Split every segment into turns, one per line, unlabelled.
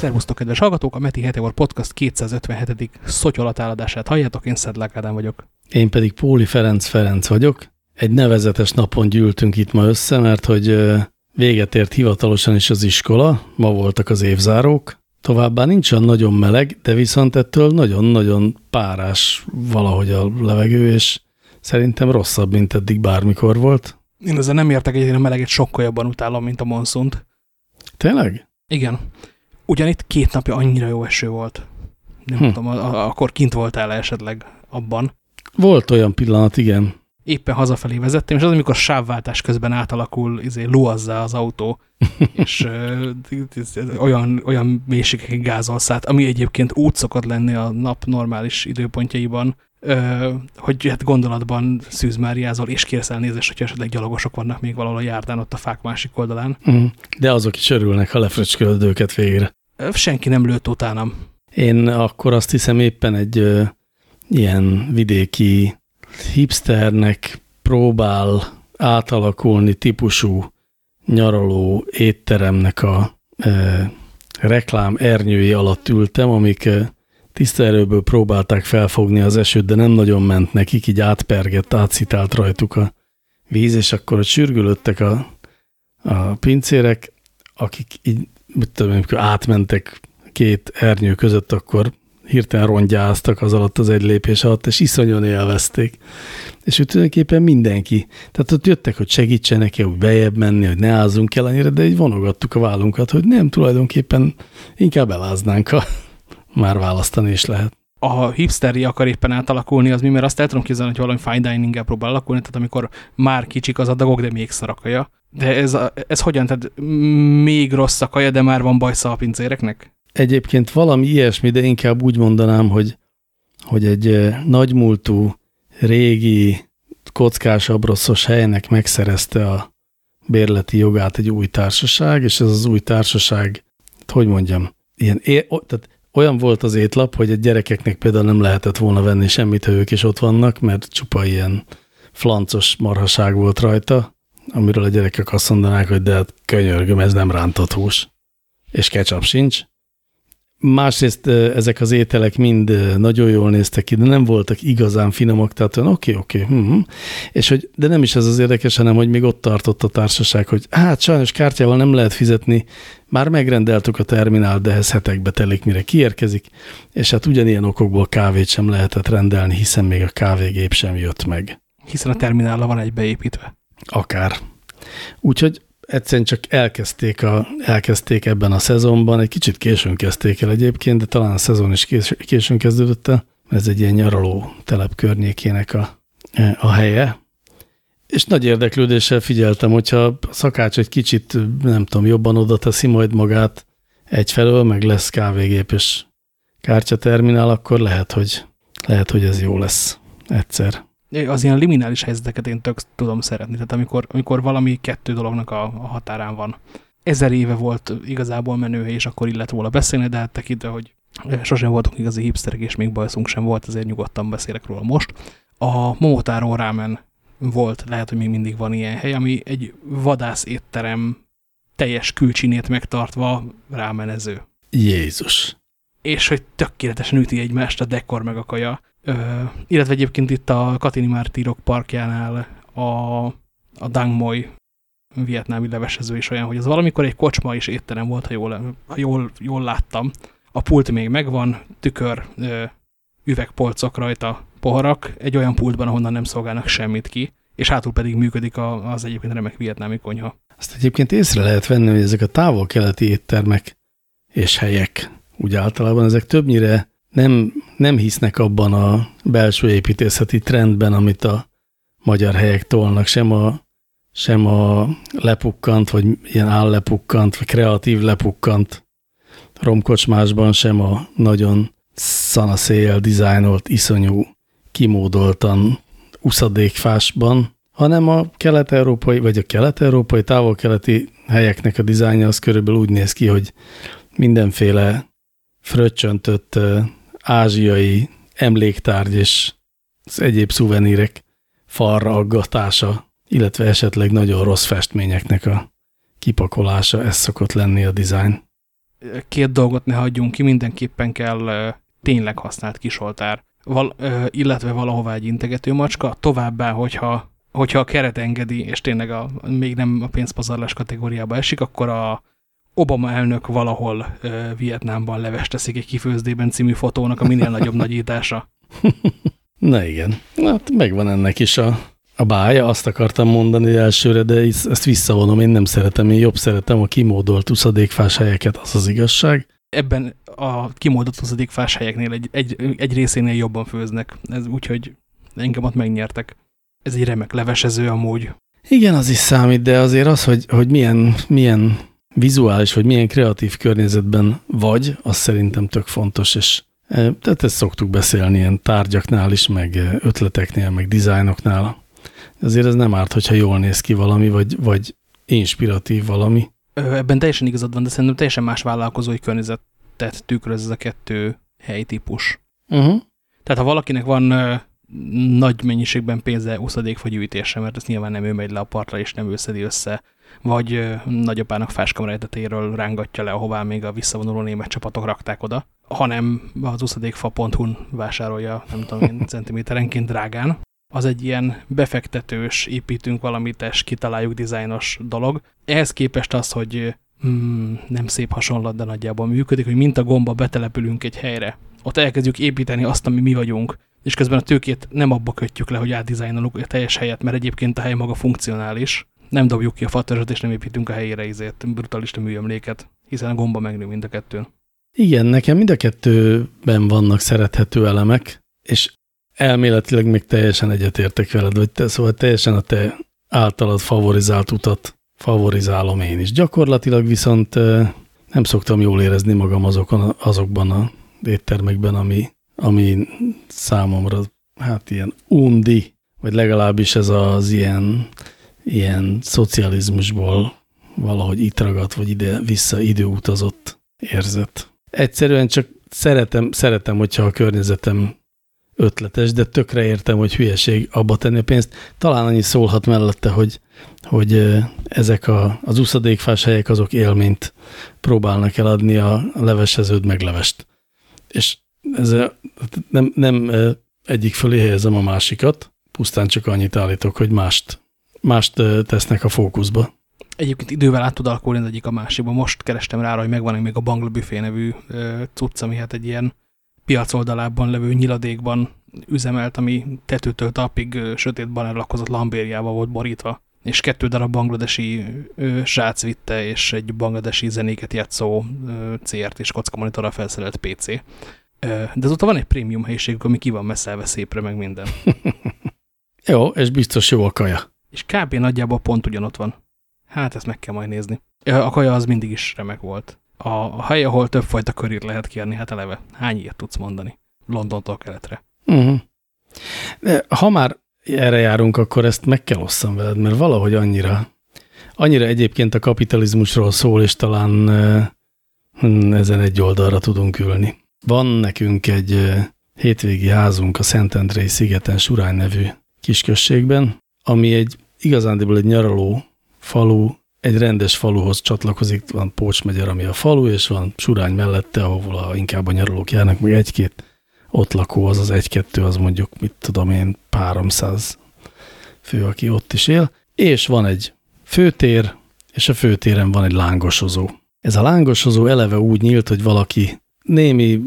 Szervusztok, kedves hallgatók! A Meti Heteor Podcast 257. szotyolatáladását halljátok, én Szedlák Ádám vagyok.
Én pedig Póli Ferenc vagyok. Egy nevezetes napon gyűltünk itt ma össze, mert hogy véget ért hivatalosan is az iskola, ma voltak az évzárók. Továbbá nincs olyan nagyon meleg, de viszont ettől nagyon-nagyon párás valahogy a levegő, és szerintem rosszabb, mint eddig bármikor volt.
Én ezzel nem értek, egyébként a meleget sokkal jobban utálom, mint a monszunt.
Tényleg?
Igen. Ugyan itt 2 napja annyira jó eső volt. Nem tudom, akkor kint voltál esetleg abban.
Volt olyan pillanat, igen.
Éppen hazafelé vezettem, és az, amikor sávváltás közben átalakul, luazzá az autó, és olyan mélységekig gázolsz át, ami egyébként úgy szokott lenni a nap normális időpontjaiban, hogy hát gondolatban szűzmáriázol, és kérsz elnézést, hogyha esetleg gyalogosok vannak még valahol a járdán ott a fák másik oldalán.
De azok is örülnek, ha lefröcskölöd őket végre.
Senki nem lőtt utánam.
Én akkor azt hiszem éppen egy ilyen vidéki hipsternek próbál átalakulni típusú nyaraló étteremnek a reklám ernyői alatt ültem, amik tiszta erőből próbálták felfogni az esőt, de nem nagyon ment nekik, így átpergett, átszitált rajtuk a víz, és akkor ott sürgülöttek a pincérek, akik így, amikor átmentek 2 ernyő között, akkor hirtelen rongyáztak az alatt az egy lépés alatt, és iszonyan élvezték. És úgy tulajdonképpen mindenki. Tehát ott jöttek, hogy segítsenek-e úgy bejebb menni, hogy ne ázzunk el annyira, de így vonogattuk a vállunkat, hogy nem, tulajdonképpen inkább eláznánk, ha már választani is lehet.
A hipsteri akar éppen átalakulni, az mi, mert azt el tudom képzelni, hogy valami fine dining-el próbál alakulni, tehát amikor már kicsik az adagok, de még szar a kaja. De ez hogyan? Tehát még rossz a kaja, de már van bajsza a pincéreknek?
Egyébként valami ilyesmi, de inkább úgy mondanám, hogy egy nagymúltú, régi, kockás, abroszos helynek megszerezte a bérleti jogát egy új társaság, és ez az új társaság, hogy mondjam, tehát olyan volt az étlap, hogy a gyerekeknek például nem lehetett volna venni semmit, ha ők is ott vannak, mert csupa ilyen flancos marhaság volt rajta, amiről a gyerekek azt mondanák, hogy de hát könyörgöm, ez nem rántott hús, és ketchup sincs. Másrészt ezek az ételek mind nagyon jól néztek ki, de nem voltak igazán finomak, tehát olyan oké. És hogy, de nem is ez az érdekes, hanem hogy még ott tartott a társaság, hogy hát sajnos kártyával nem lehet fizetni, már megrendeltük a terminált, de ez hetekbe telik, mire kiérkezik, és hát ugyanilyen okokból kávét sem lehetett rendelni, hiszen még a kávégép sem jött meg.
Hiszen a terminálla van egy beépítve.
Akár. Úgyhogy egyszerűen csak elkezdték ebben a szezonban, egy kicsit későn kezdték el egyébként, de talán a szezon is későn kezdődött el, ez egy ilyen nyaraló telep környékének a helye. És nagy érdeklődéssel figyeltem, hogyha a szakács egy kicsit, nem tudom, jobban oda teszi majd magát egyfelől, meg lesz kávégép és kártyaterminál, akkor lehet, hogy ez jó lesz egyszer.
Az ilyen liminális helyzeteket én tök tudom szeretni, tehát amikor valami 2 dolognak a határán van. 1000 éve volt igazából menőhely, és akkor illet volna beszélni, de hát tekintve, hogy sosem voltunk igazi hipsterek, és még bajszunk sem volt, azért nyugodtan beszélek róla most. A Momotaro Ramen volt, lehet, hogy még mindig van ilyen hely, ami egy vadász étterem teljes külcsinét megtartva rámenező. Jézus! És hogy tökéletesen üti egymást a dekor meg a kaja. Illetve egyébként itt a Katini Mártírok parkjánál a Dang Moi vietnámi levesező is olyan, hogy az valamikor egy kocsma és étterem volt, ha jól láttam. A pult még megvan, tükör, üvegpolcok rajta, poharak, egy olyan pultban, ahonnan nem szolgálnak semmit ki, és hátul pedig működik az egyébként remek vietnámi konyha.
Azt egyébként észre lehet venni, hogy ezek a távol-keleti éttermek és helyek, úgy általában ezek többnyire nem hisznek abban a belső építészeti trendben, amit a magyar helyek tolnak, sem a lepukkant, vagy ilyen állepukkant, vagy kreatív lepukkant romkocsmásban, sem a nagyon szanaszéjjel dizájnolt, iszonyú, kimódoltan uszadékfásban, hanem a kelet-európai, vagy a kelet-európai, távol-keleti helyeknek a dizájnja az körülbelül úgy néz ki, hogy mindenféle fröccsöntött ázsiai emléktárgy és az egyéb szuvenírek falra aggatása, illetve esetleg nagyon rossz festményeknek a kipakolása, ez szokott lenni a dizájn.
két dolgot ne hagyjunk ki, mindenképpen kell tényleg használt kisoltár, illetve valahová egy integető macska, továbbá, hogyha a keret engedi, és tényleg még nem a pénzpazarlás kategóriába esik, akkor a Obama elnök valahol Vietnámban levest teszik egy kifőzdében című fotónak a minél nagyobb nagyítása.
Na igen, hát megvan ennek is a bája, azt akartam mondani elsőre, de ezt visszavonom, én nem szeretem, én jobb szeretem a kimódolt uszadékfás helyeket, az az igazság.
Ebben a kimódolt uszadékfás helyeknél egy részénél jobban főznek, úgyhogy engem ott megnyertek. Ez egy remek levesező amúgy.
Igen, az is számít, de azért az, hogy milyen vizuális, vagy milyen kreatív környezetben vagy, az szerintem tök fontos, és tehát ezt szoktuk beszélni ilyen tárgyaknál is, meg ötleteknél, meg dizájnoknál. Azért ez nem árt, hogyha jól néz ki valami, vagy inspiratív valami.
Ebben teljesen igazad van, de szerintem teljesen más vállalkozói környezetet tükröz ez a kettő helytípus. Tehát ha valakinek van nagy mennyiségben pénze uszadékfa gyűjtésre, mert ezt nyilván nem ő megy le a partra, és nem ő szedi össze, vagy nagyapának fáskamra etetéről rángatja le, ahová még a visszavonuló német csapatok rakták oda, hanem az uszadékfa.hu-n vásárolja, nem tudom én, centiméterenként drágán. Az egy ilyen befektetős, építünk valamit, és kitaláljuk dizájnos dolog. Ehhez képest az, hogy nem szép hasonlat, de nagyjából működik, hogy mint a gomba betelepülünk egy helyre, ott elkezdjük építeni azt, ami mi vagyunk, és közben a tőkét nem abba kötjük le, hogy átdizájnolunk a teljes helyet, mert egyébként a hely maga funkcionális. Nem dobjuk ki a fatörzsöt, és nem építünk a helyére brutalista műemléket, hiszen a gomba megnő mind a kettőn.
Igen, nekem mind a kettőben vannak szerethető elemek, és elméletileg még teljesen egyetértek veled, vagy szóval teljesen a te általad favorizált utat favorizálom én is. Gyakorlatilag viszont nem szoktam jól érezni magam azokban az éttermekben, ami számomra hát ilyen undi, vagy legalábbis ez az ilyen szocializmusból valahogy itt ragadt, vagy ide-vissza időutazott érzet. Egyszerűen csak szeretem, hogyha a környezetem ötletes, de tökre értem, hogy hülyeség abba tenni a pénzt. Talán annyi szólhat mellette, hogy ezek az uszadékfás helyek azok élményt próbálnak eladni a leveseződ meg levest. És ezzel nem egyik fölé helyezem a másikat, pusztán csak annyit állítok, hogy mást tesznek a fókuszba.
Egyébként idővel át tud alakulni az egyik a másikba. Most kerestem rá, hogy megvan még a Bangla Buffet nevű cucc, ami hát egy ilyen piacoldalában levő nyiladékban üzemelt, ami tetőtől talpig sötét banner lakozott lambériával volt borítva, és 2 darab bangladesi srác vitte, és egy bangladesi zenéket játszó CRT és kockamonitorral felszerelt PC. De azóta van egy prémium helyiségük, ami ki van messzelve szépre, meg minden.
Jó, és biztos jó a kaja.
És kb. Nagyjából pont ugyanott van. Hát ezt meg kell majd nézni. A kaja az mindig is remek volt. A hely, ahol többfajta körét lehet kérni, hát eleve hány ilyet tudsz mondani? Londontól keletre.
De ha már erre járunk, akkor ezt meg kell osszam veled, mert valahogy annyira egyébként a kapitalizmusról szól, és talán ezen egy oldalra tudunk ülni. Van nekünk egy hétvégi házunk a Szentendrei szigeten, Surány nevű kisközségben, ami igazándiból egy nyaraló falu, egy rendes faluhoz csatlakozik, van Pócs megyer, ami a falu, és van Surány mellette, ahol inkább a nyaralók járnak, meg egy-két ott lakó, az 1-2, az mondjuk, mit tudom én, 300 fő, aki ott is él, és van egy főtér, és a főtéren van egy lángosozó. Ez a lángosozó eleve úgy nyílt, hogy valaki némi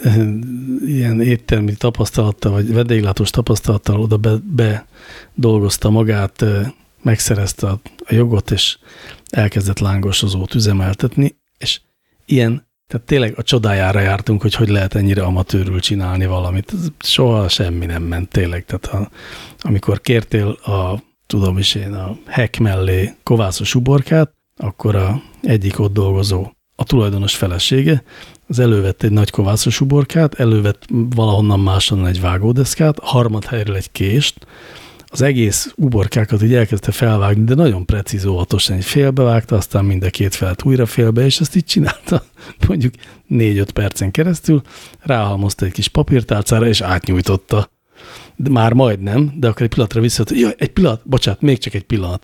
ilyen éttermi tapasztalattal, vagy vendéglátós tapasztalattal oda bedolgozta magát, megszerezte a jogot, és elkezdett lángosozót üzemeltetni, és ilyen, tehát tényleg a csodájára jártunk, hogy lehet ennyire amatőrül csinálni valamit. Soha semmi nem ment tényleg. Tehát amikor kértél a hek mellé kovászos uborkát, akkor a egyik ott dolgozó, a tulajdonos felesége, az elővett egy nagy kovászos uborkát, elővett valahonnan máshonnan egy vágódeszkát, a harmadhelyről egy kést, az egész uborkákat így elkezdte felvágni, de nagyon precíz, óvatosan egy félbevágta, aztán mind a két felet újra félbe, és ezt így csinálta mondjuk 4-5 percen keresztül, ráhalmozta egy kis papírtálcára, és átnyújtotta. De már majdnem, de akkor egy pillanatra visszajött, jaj, egy pillanat, bocsánat, még csak egy pillanat.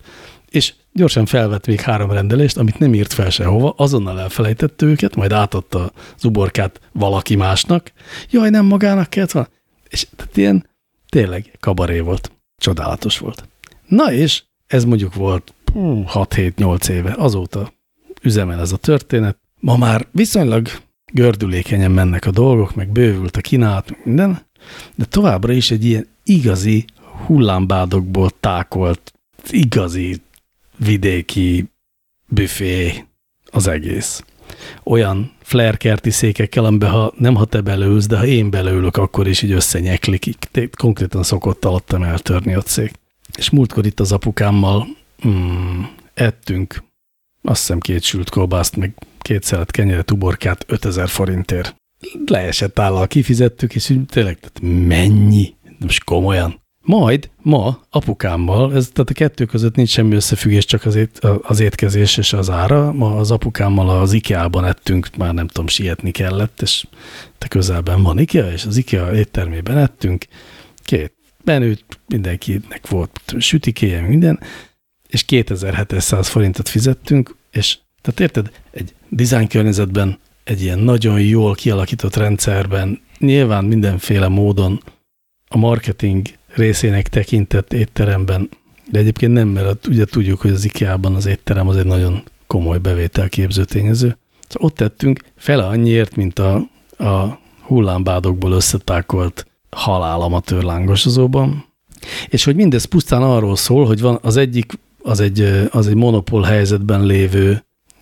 És gyorsan felvett még 3 rendelést, amit nem írt fel sehova, azonnal elfelejtette őket, majd átadta az uborkát valaki másnak. Jaj, nem magának kellett volna. És tehát ilyen tényleg kabaré volt. Csodálatos volt. Na és ez mondjuk volt 6-7-8 éve. Azóta üzemel ez a történet. Ma már viszonylag gördülékenyen mennek a dolgok, meg bővült a kínálat, meg minden, de továbbra is egy ilyen igazi hullámbádokból tákolt, igazi vidéki büfé az egész. Olyan flair-kerti székekkel, amiben nem ha te belőlsz, de ha én belőlök, akkor is így összenyeklik. Konkrétan szokott alattam eltörni a szék. És múltkor itt az apukámmal ettünk, azt hiszem 2 sült kolbászt, meg 2 szelet kenyeret, uborkát 5000 forintért. Leesett állal kifizettük, és így tényleg, tehát mennyi? Most komolyan. Majd ma apukámmal, tehát a kettő között nincs semmi összefüggés, csak az étkezés és az ára. Ma az apukámmal az IKEA-ban ettünk, már nem tudom, sietni kellett, és te közelben van IKEA, és az IKEA éttermében ettünk 2 menüt, mindenkinek volt sütikéje, minden, és 2700 forintot fizettünk, és tehát érted, egy design környezetben, egy ilyen nagyon jól kialakított rendszerben, nyilván mindenféle módon a marketing részének tekintett étteremben, de egyébként nem, mert ugye tudjuk, hogy az IKEA-ban az étterem az egy nagyon komoly bevételképző tényező. Szóval ott tettünk fele annyiért, mint a hullámbádokból összetákolt halálamatőr lángosozóban. És hogy mindez pusztán arról szól, hogy van az egyik, az egy monopól helyzetben lévő,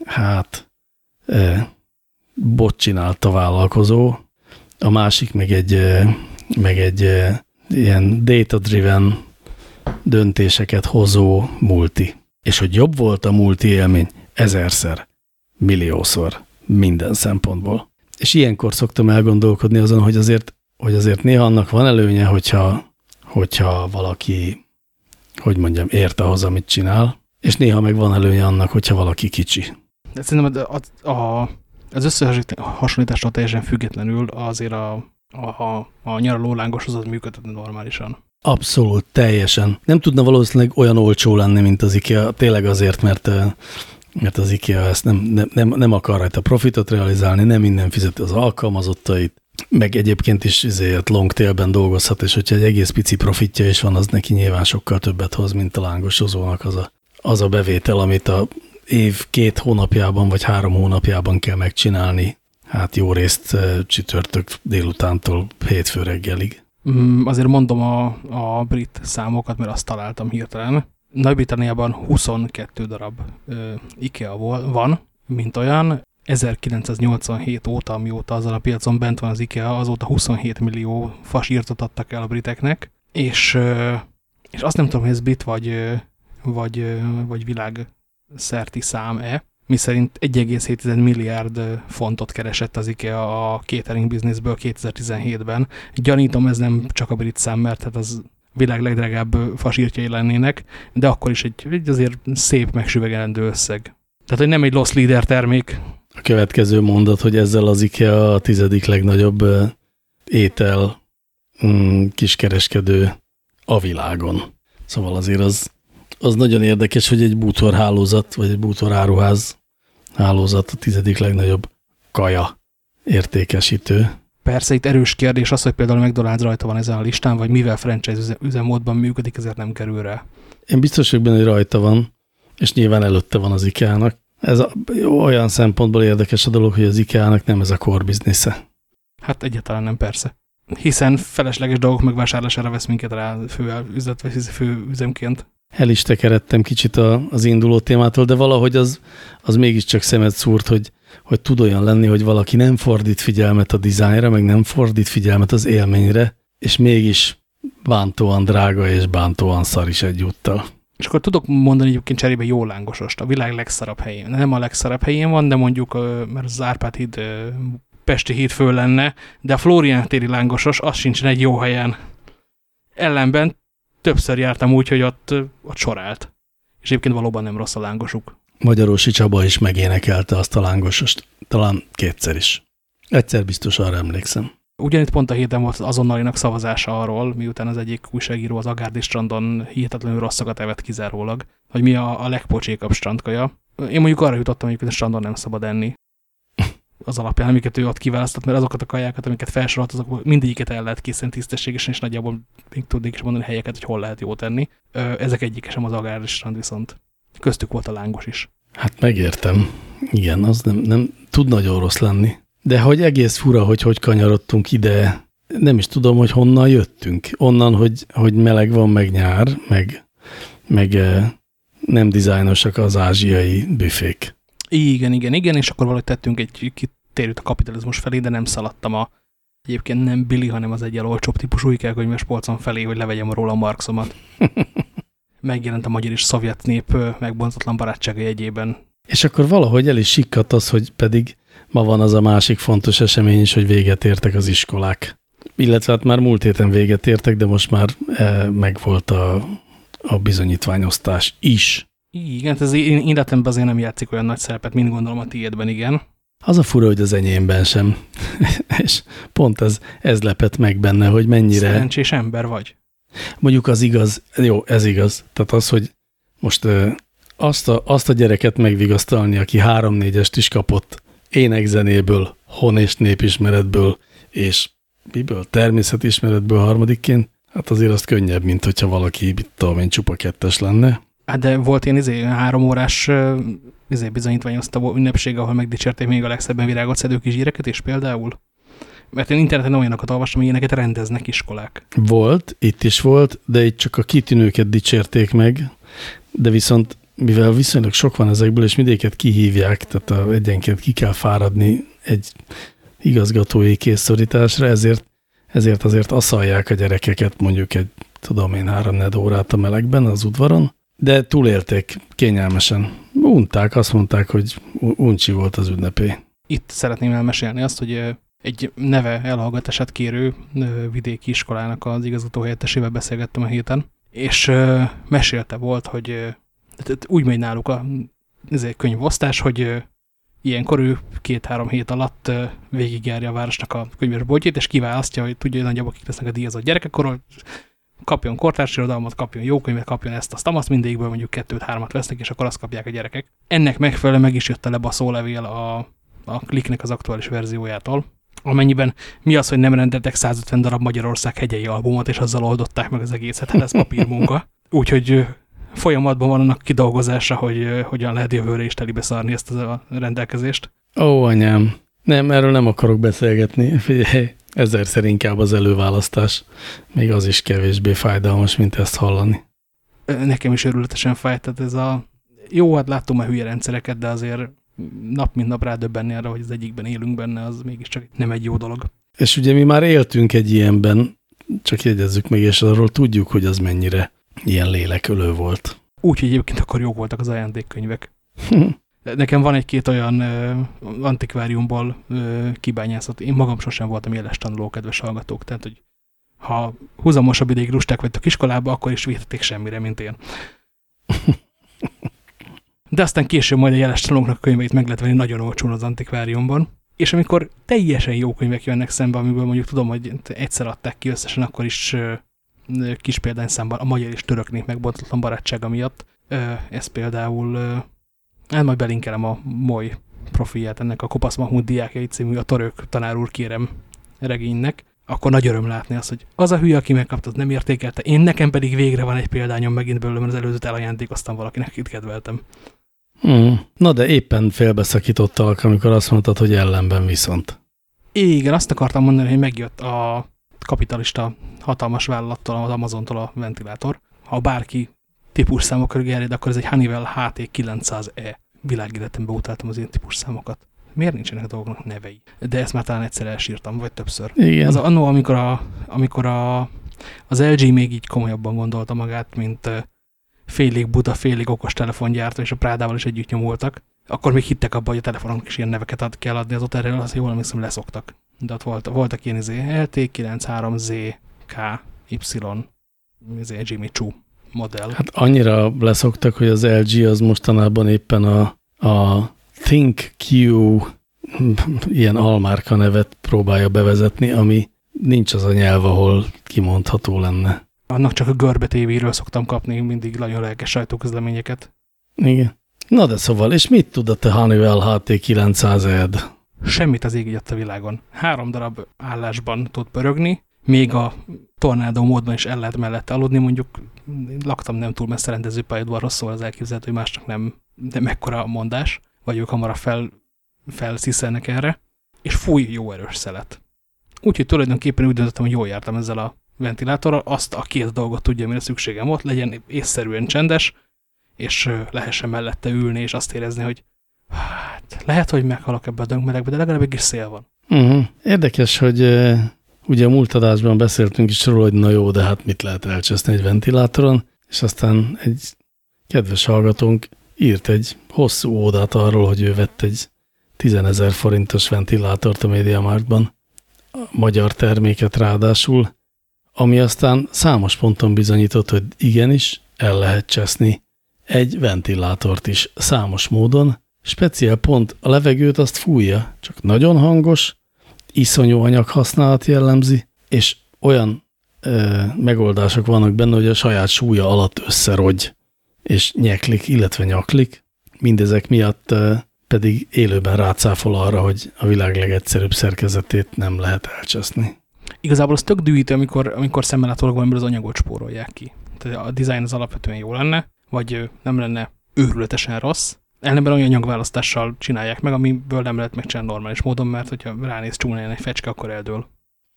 bot csinálta vállalkozó, a másik meg egy ilyen data-driven döntéseket hozó multi. És hogy jobb volt a multi élmény 1000-szer, milliószor, minden szempontból. És ilyenkor szoktam elgondolkodni azon, hogy azért néha annak van előnye, hogyha valaki, hogy mondjam, ért ahhoz, amit csinál, és néha meg van előnye annak, hogyha valaki kicsi.
De szerintem az összehasonlítástól teljesen függetlenül azért a nyaraló lángos az működhetne normálisan.
Abszolút, teljesen. Nem tudna valószínűleg olyan olcsó lenni, mint az IKEA, tényleg azért, mert az IKEA ezt nem akar rajta profitot realizálni, nem minden fizeti az alkalmazottait, meg egyébként is long tailben dolgozhat, és hogyha egy egész pici profitja is van, az neki nyilván sokkal többet hoz, mint a lángosozónak az a bevétel, amit a év 2 hónapjában vagy 3 hónapjában kell megcsinálni. Hát jó részt csütörtök délutántól hétfő reggelig.
Azért mondom a brit számokat, mert azt találtam hirtelen. Nagy-Britanniában 22 darab IKEA van, mint olyan. 1987 óta, amióta azon a piacon bent van az IKEA, azóta 27 millió fasírtot adtak el a briteknek, és azt nem tudom, hogy ez brit vagy világszerti szám-e, miszerint 1,7 milliárd fontot keresett az IKEA a catering businessből 2017-ben. Gyanítom, ez nem csak a brit szám, mert hát az világ legdrágább fasírtjai lennének, de akkor is egy azért szép, megsüvegelendő összeg. Tehát, hogy nem egy loss leader termék.
A következő mondat, hogy ezzel az IKEA a 10. legnagyobb étel kiskereskedő a világon. Szóval azért az nagyon érdekes, hogy egy bútorhálózat, vagy egy bútoráruház hálózat a 10. legnagyobb kaja értékesítő.
Persze, itt erős kérdés az, hogy például a McDonald's rajta van ezen a listán, vagy mivel franchise üzemmódban működik, ezért nem kerül rá.
Én biztos vagyok benne, hogy rajta van, és nyilván előtte van az IKEA-nak. Ez olyan szempontból érdekes a dolog, hogy az IKEA-nak nem ez a core business-e.
Hát egyáltalán nem, persze. Hiszen felesleges dolgok megvásárlására vesz minket rá fő üzemként.
El is tekeredtem kicsit az induló témától, de valahogy az mégiscsak szemet szúrt, hogy tud olyan lenni, hogy valaki nem fordít figyelmet a dizájnra, meg nem fordít figyelmet az élményre, és mégis bántóan drága és bántóan szar is egyúttal.
És akkor tudok mondani egyébként cserébe jó lángosost, a világ legszarabb helyén. Nem a legszarabb helyén van, de mondjuk, mert az Árpád híd Pesti híd föl lenne, de a Flórián téri lángosos, az sincsen egy jó helyen. Ellenben többször jártam úgy, hogy ott sorált. És egyébként valóban nem rossz a lángosuk.
Magyarósi Csaba is megénekelte azt a lángosost, talán 2-szer is. Egyszer biztos arra emlékszem.
Ugyanitt pont a héten volt az azonnalinak szavazása arról, miután az egyik újságíró az Agárdi strandon hihetetlenül rosszakat evett kizárólag, hogy mi a legpocsékabb strandkaja. Én mondjuk arra jutottam, hogy a strandon nem szabad enni. Az alapján, amiket ő ott kiválasztott, mert azokat a kajákat, amiket felsorolt, azok mindegyiket el lehet készíteni tisztességesen, és nagyjából még tudnék is mondani helyeket, hogy hol lehet jót enni. Ezek egyike sem az Agárdi strand viszont. Köztük volt a lángos is.
Hát megértem. Igen, az nem tud nagyon rossz lenni. De hogy egész fura, hogy kanyarodtunk ide, nem is tudom, hogy honnan jöttünk. Onnan, hogy meleg van, meg nyár, meg nem dizájnosak az ázsiai büfék.
Igen, és akkor valahogy tettünk egy kitérőt a kapitalizmus felé, de nem szaladtam egyébként nem Billy, hanem az egyel olcsóbb típusú hitelkönyves polcon felé, hogy levegyem róla a Marxomat. Megjelent a magyar és szovjet nép megbontatlan barátsága jegyében.
És akkor valahogy el is sikkadt az, hogy pedig ma van az a másik fontos esemény is, hogy véget értek az iskolák. Illetve hát már múlt héten véget értek, de most már megvolt a bizonyítványosztás is.
Igen, ez életemben azért nem játszik olyan nagy szerepet, mint gondolom a tiédben, igen.
Az a fura, hogy az enyémben sem. És pont ez lepett meg benne, hogy mennyire...
Szerencsés ember vagy.
Mondjuk az igaz, jó, ez igaz. Tehát az, hogy most azt a gyereket megvigasztalni, aki 3-4-est is kapott énekzenéből, hon- és népismeretből, és miből? Természetismeretből harmadikként, hát azért azt könnyebb, mint hogyha valaki, mit tudom én, csupa 2-es lenne.
Hát de volt ilyen 3 órás bizonyítványosztó ünnepség, ahol megdicsérték még a legszebben virágot szedő kis gyereket is például. Mert én interneten olyanokat olvastam, hogy ilyeneket rendeznek iskolák.
Volt, itt is volt, de itt csak a kitűnőket dicsérték meg, de viszont mivel viszonylag sok van ezekből, és mindéket kihívják, tehát egyenként ki kell fáradni egy igazgatói készszorításra, ezért azért asszalják a gyerekeket mondjuk egy, tudom én, 3-4 órát a melegben az udvaron, de túlélték kényelmesen. Unták, azt mondták, hogy uncsi volt az ünnepé. Itt
szeretném elmesélni azt, hogy egy neve elhallgatását kérő vidéki iskolának az igazgatóhelyettesével beszélgettem a héten, és mesélte volt, hogy úgy megy náluk a könyvosztás, hogy ilyenkor ő 2-3 hét alatt végigjárja a városnak a könyvesboltját, és kiválasztja, hogy tudja, hogy nagyjából kik lesznek a díjazott gyerekekkorról, kapjon kortársirodalmat, kapjon jó könyvet, kapjon ezt-azt, mindegyikből mondjuk 2-3-at vesznek, és akkor azt kapják a gyerekek. Ennek megfelelően meg is jött a lebaszólevél a Kliknek az aktuális verziójától, amennyiben mi az, hogy nem rendeltek 150 darab Magyarország hegyei albumot, és azzal oldották meg az egészet, hát ez papírmunka. Úgyhogy folyamatban van annak kidolgozása, hogy hogyan lehet jövőre is telibe szarni ezt a rendelkezést.
Ó, anyám, nem, erről nem akarok beszélgetni. Figyelj, 1000-szer inkább az előválasztás. Még az is kevésbé fájdalmas, mint ezt hallani.
Nekem is örületesen fájt, tehát ez jó, hát láttunk már hülye rendszereket, de azért nap mint nap rádöbbenni arra, hogy az egyikben élünk benne, az mégiscsak nem egy jó dolog.
És ugye mi már éltünk egy ilyenben, csak jegyezzük meg, és arról tudjuk, hogy az mennyire ilyen lélekölő volt.
Úgyhogy egyébként akkor jók voltak az ajándékkönyvek. Nekem van egy-két olyan antikváriumból kibányászott. Én magam sosem voltam jeles tanuló, kedves hallgatók, tehát hogy ha húzamosabb ideig lusták vagytok iskolába, akkor is vihetették semmire, mint én. De aztán később majd a jeles tanulóknak a könyveit meg lehet venni nagyon olcsón az antikváriumban. És amikor teljesen jó könyvek jönnek szembe, amiből mondjuk tudom, hogy egyszer adták ki összesen, akkor is kis példányszámban a magyar és török nép megbontatlan barátsága miatt. Ez például, majd belinkelem a MOI profilját ennek a Kopasz Mahmud diákjai című a Török tanár úr kérem regénynek, akkor nagy öröm látni azt, hogy az a hülye, aki megkapta, nem értékelte, én nekem pedig végre van egy példányom megint belőle, mert az előzőt elajándékoztam valakinek, itt kedveltem.
Na de éppen félbeszakítottalak, amikor azt mondtad, hogy ellenben viszont.
Igen, azt akartam mondani, hogy megjött a kapitalista hatalmas vállalattól, az Amazontól a ventilátor. Ha bárki típusszámok körül gerjed, akkor ez egy Honeywell HT900E. Világéletemben utáltam az ilyen típusszámokat. Miért nincsenek a dolgoknak nevei? De ezt már talán egyszer elsírtam, vagy többször.
Igen.
Az annó, amikor az LG még így komolyabban gondolta magát, mint félig buta, félig okos telefongyártó, és a Prádával is együtt nyomultak, akkor még hittek abban, hogy a telefonoknak is ilyen neveket kell adni, azóta erről azt jól emlékszem, leszoktak. De ott voltak ilyen LT93ZK Jimmy Choo modell.
Hát annyira leszoktak, hogy az LG az mostanában éppen a ThinkQ ilyen almárka nevet próbálja bevezetni, ami nincs az a nyelv, ahol kimondható lenne.
Annak csak a Görbe TV-ről szoktam kapni mindig nagyon lelkes sajtóközleményeket.
Igen. Na de szóval, és mit tud a te Honeywell HT900-ed?
Semmit az ég így a világon. 3 darab állásban tud pörögni, még a tornádó módban is el lehet mellette aludni, mondjuk laktam nem túl messze rendezőpályadban, rosszul az elképzelhető, hogy másnak nem mekkora a mondás, vagy ők hamarabb felsziszelnek erre, és fúj jó erős szelet. Úgyhogy tulajdonképpen úgy döntöttem, hogy jól jártam ezzel a ventilátorral, azt a 2 dolgot tudja, amire szükségem volt, legyen észszerűen csendes, és lehessen mellette ülni, és azt érezni, hogy hát, lehet, hogy meghalok ebbe a döngmelegbe, de legalább egy kis szél van.
Érdekes, hogy ugye a múlt adásban beszéltünk is róla, hogy na jó, de hát mit lehet elcseszni egy ventilátoron, és aztán egy kedves hallgatónk írt egy hosszú ódát arról, hogy ő vett egy 10 000 forintos ventilátort a MediaMarktban, magyar terméket ráadásul, ami aztán számos ponton bizonyított, hogy igenis el lehet cseszni egy ventilátort is számos módon, speciál pont a levegőt azt fújja, csak nagyon hangos, iszonyú anyaghasználat jellemzi, és olyan megoldások vannak benne, hogy a saját súlya alatt összerogy, és nyeklik, illetve nyaklik. Mindezek miatt pedig élőben rácáfol arra, hogy a világ legegyszerűbb szerkezetét nem lehet elcseszni.
Igazából az tök dühítő, amikor szemmel látólag valamiből az anyagot spórolják ki. Tehát a dizájn az alapvetően jó lenne, vagy nem lenne őrületesen rossz. Ellenben olyan anyagválasztással csinálják meg, amiből nem lehet megcsinálni normális módon, mert hogyha ránéz csúnyán egy fecske, akkor eldől.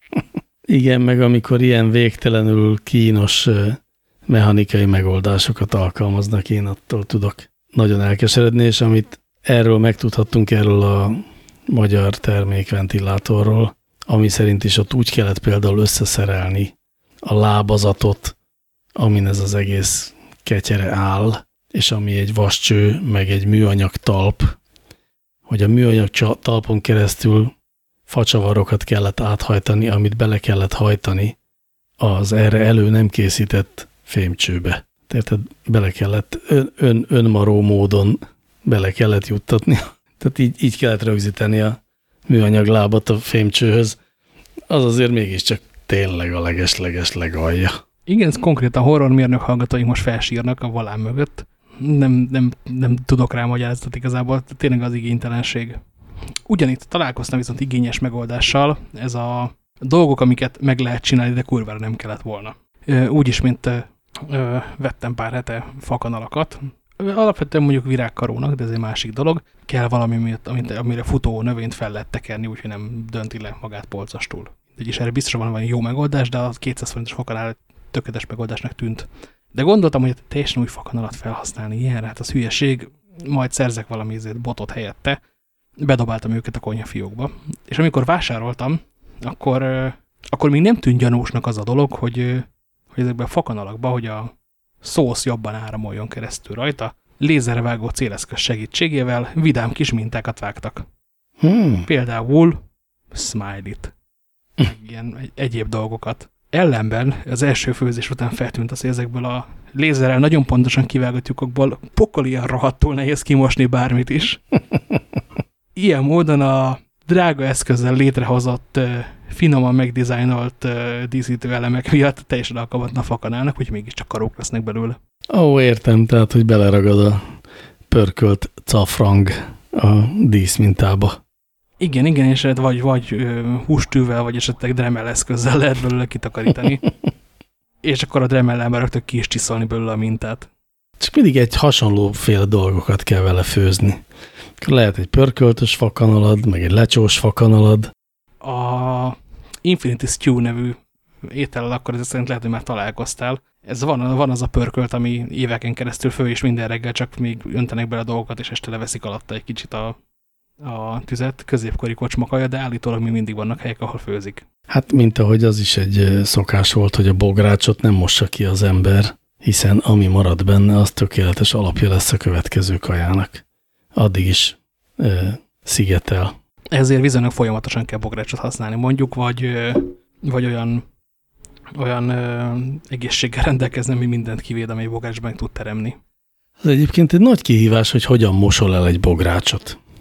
Igen, meg amikor ilyen végtelenül kínos mechanikai megoldásokat alkalmaznak, én attól tudok nagyon elkeseredni, és amit erről megtudhattunk, erről a magyar termékventilátorról, ami szerint is ott úgy kellett például összeszerelni a lábazatot, amin ez az egész ketyere áll, és ami egy vascső, meg egy műanyag talp, hogy a műanyag talpon keresztül facsavarokat kellett áthajtani, amit bele kellett hajtani az erre elő nem készített fémcsőbe. Tehát bele kellett önmaró módon bele kellett juttatni. Tehát így kellett rögzíteni a műanyag lábat a fémcsőhöz. Az azért mégiscsak tényleg a leges-leges legalja.
Igen, ez konkrétan horrormérnök hallgatóink most felsírnak a valám mögött. Nem tudok rá magyarázatot igazából, tényleg az igénytelenség. Ugyanitt találkoztam viszont igényes megoldással, ez a dolgok, amiket meg lehet csinálni, de kurvára nem kellett volna. Úgyis, mint vettem pár hete fakanalakat, alapvetően mondjuk virágkarónak, de ez egy másik dolog. Kell valami, amire futó növényt fel lehet tekerni, úgyhogy nem dönti le magát polcastul. És erre biztos van valami jó megoldás, de a 200 forintos fakanál tökéletes megoldásnak tűnt. De gondoltam, hogy teljesen új fakanalat felhasználni ilyenre, hát az hülyeség, majd szerzek valami botot helyette, bedobáltam őket a konyhafiókba. És amikor vásároltam, akkor még nem tűnt gyanúsnak az a dolog, hogy ezekben a fakanalakban, hogy a szósz jobban áramoljon keresztül rajta, lézervágó céleszköz segítségével vidám kis mintákat vágtak. Például smiley-t, ilyen egyéb dolgokat. Ellenben az első főzés után feltűnt az, hogy ezekből a lézerrel nagyon pontosan kivágott lyukokból pokolian rohadtul nehéz kimosni bármit is. Ilyen módon a drága eszközzel létrehozott, finoman megdizájnolt díszítő elemek miatt teljesen alkalmatlan fakanálnak, hogy mégiscsak karók lesznek belőle.
Ó, értem, tehát, hogy beleragad a pörkölt cafrang a díszmintába.
Igen, és vagy hústűvel, vagy esetleg Dremel eszközzel lehet belőle kitakarítani. És akkor a Dremellel már rögtön ki is csiszolni belőle a mintát.
Csak mindig egy hasonlóféle dolgokat kell vele főzni. Lehet egy pörköltös fakanalad, meg egy lecsós fakanalad.
A Infinity Stew nevű étellel akkor ezek szerint lehet, hogy már találkoztál. Ez van az a pörkölt, ami éveken keresztül fő, és minden reggel csak még öntenek bele dolgokat, és este leveszik alatta egy kicsit a tüzet, középkori kocsmakaja, de állítólag még mindig vannak helyek, ahol főzik. Hát,
mint ahogy az is egy szokás volt, hogy a bográcsot nem mossa ki az ember, hiszen ami marad benne, az tökéletes alapja lesz a következő kajának. Addig is szigetel.
Ezért viszonylag folyamatosan kell bográcsot használni, mondjuk, vagy olyan egészséggel rendelkezni, ami mindent kivéd, amely bográcsban tud teremni.
Ez egyébként egy nagy kihívás, hogy hogyan mosol el egy bográcsot.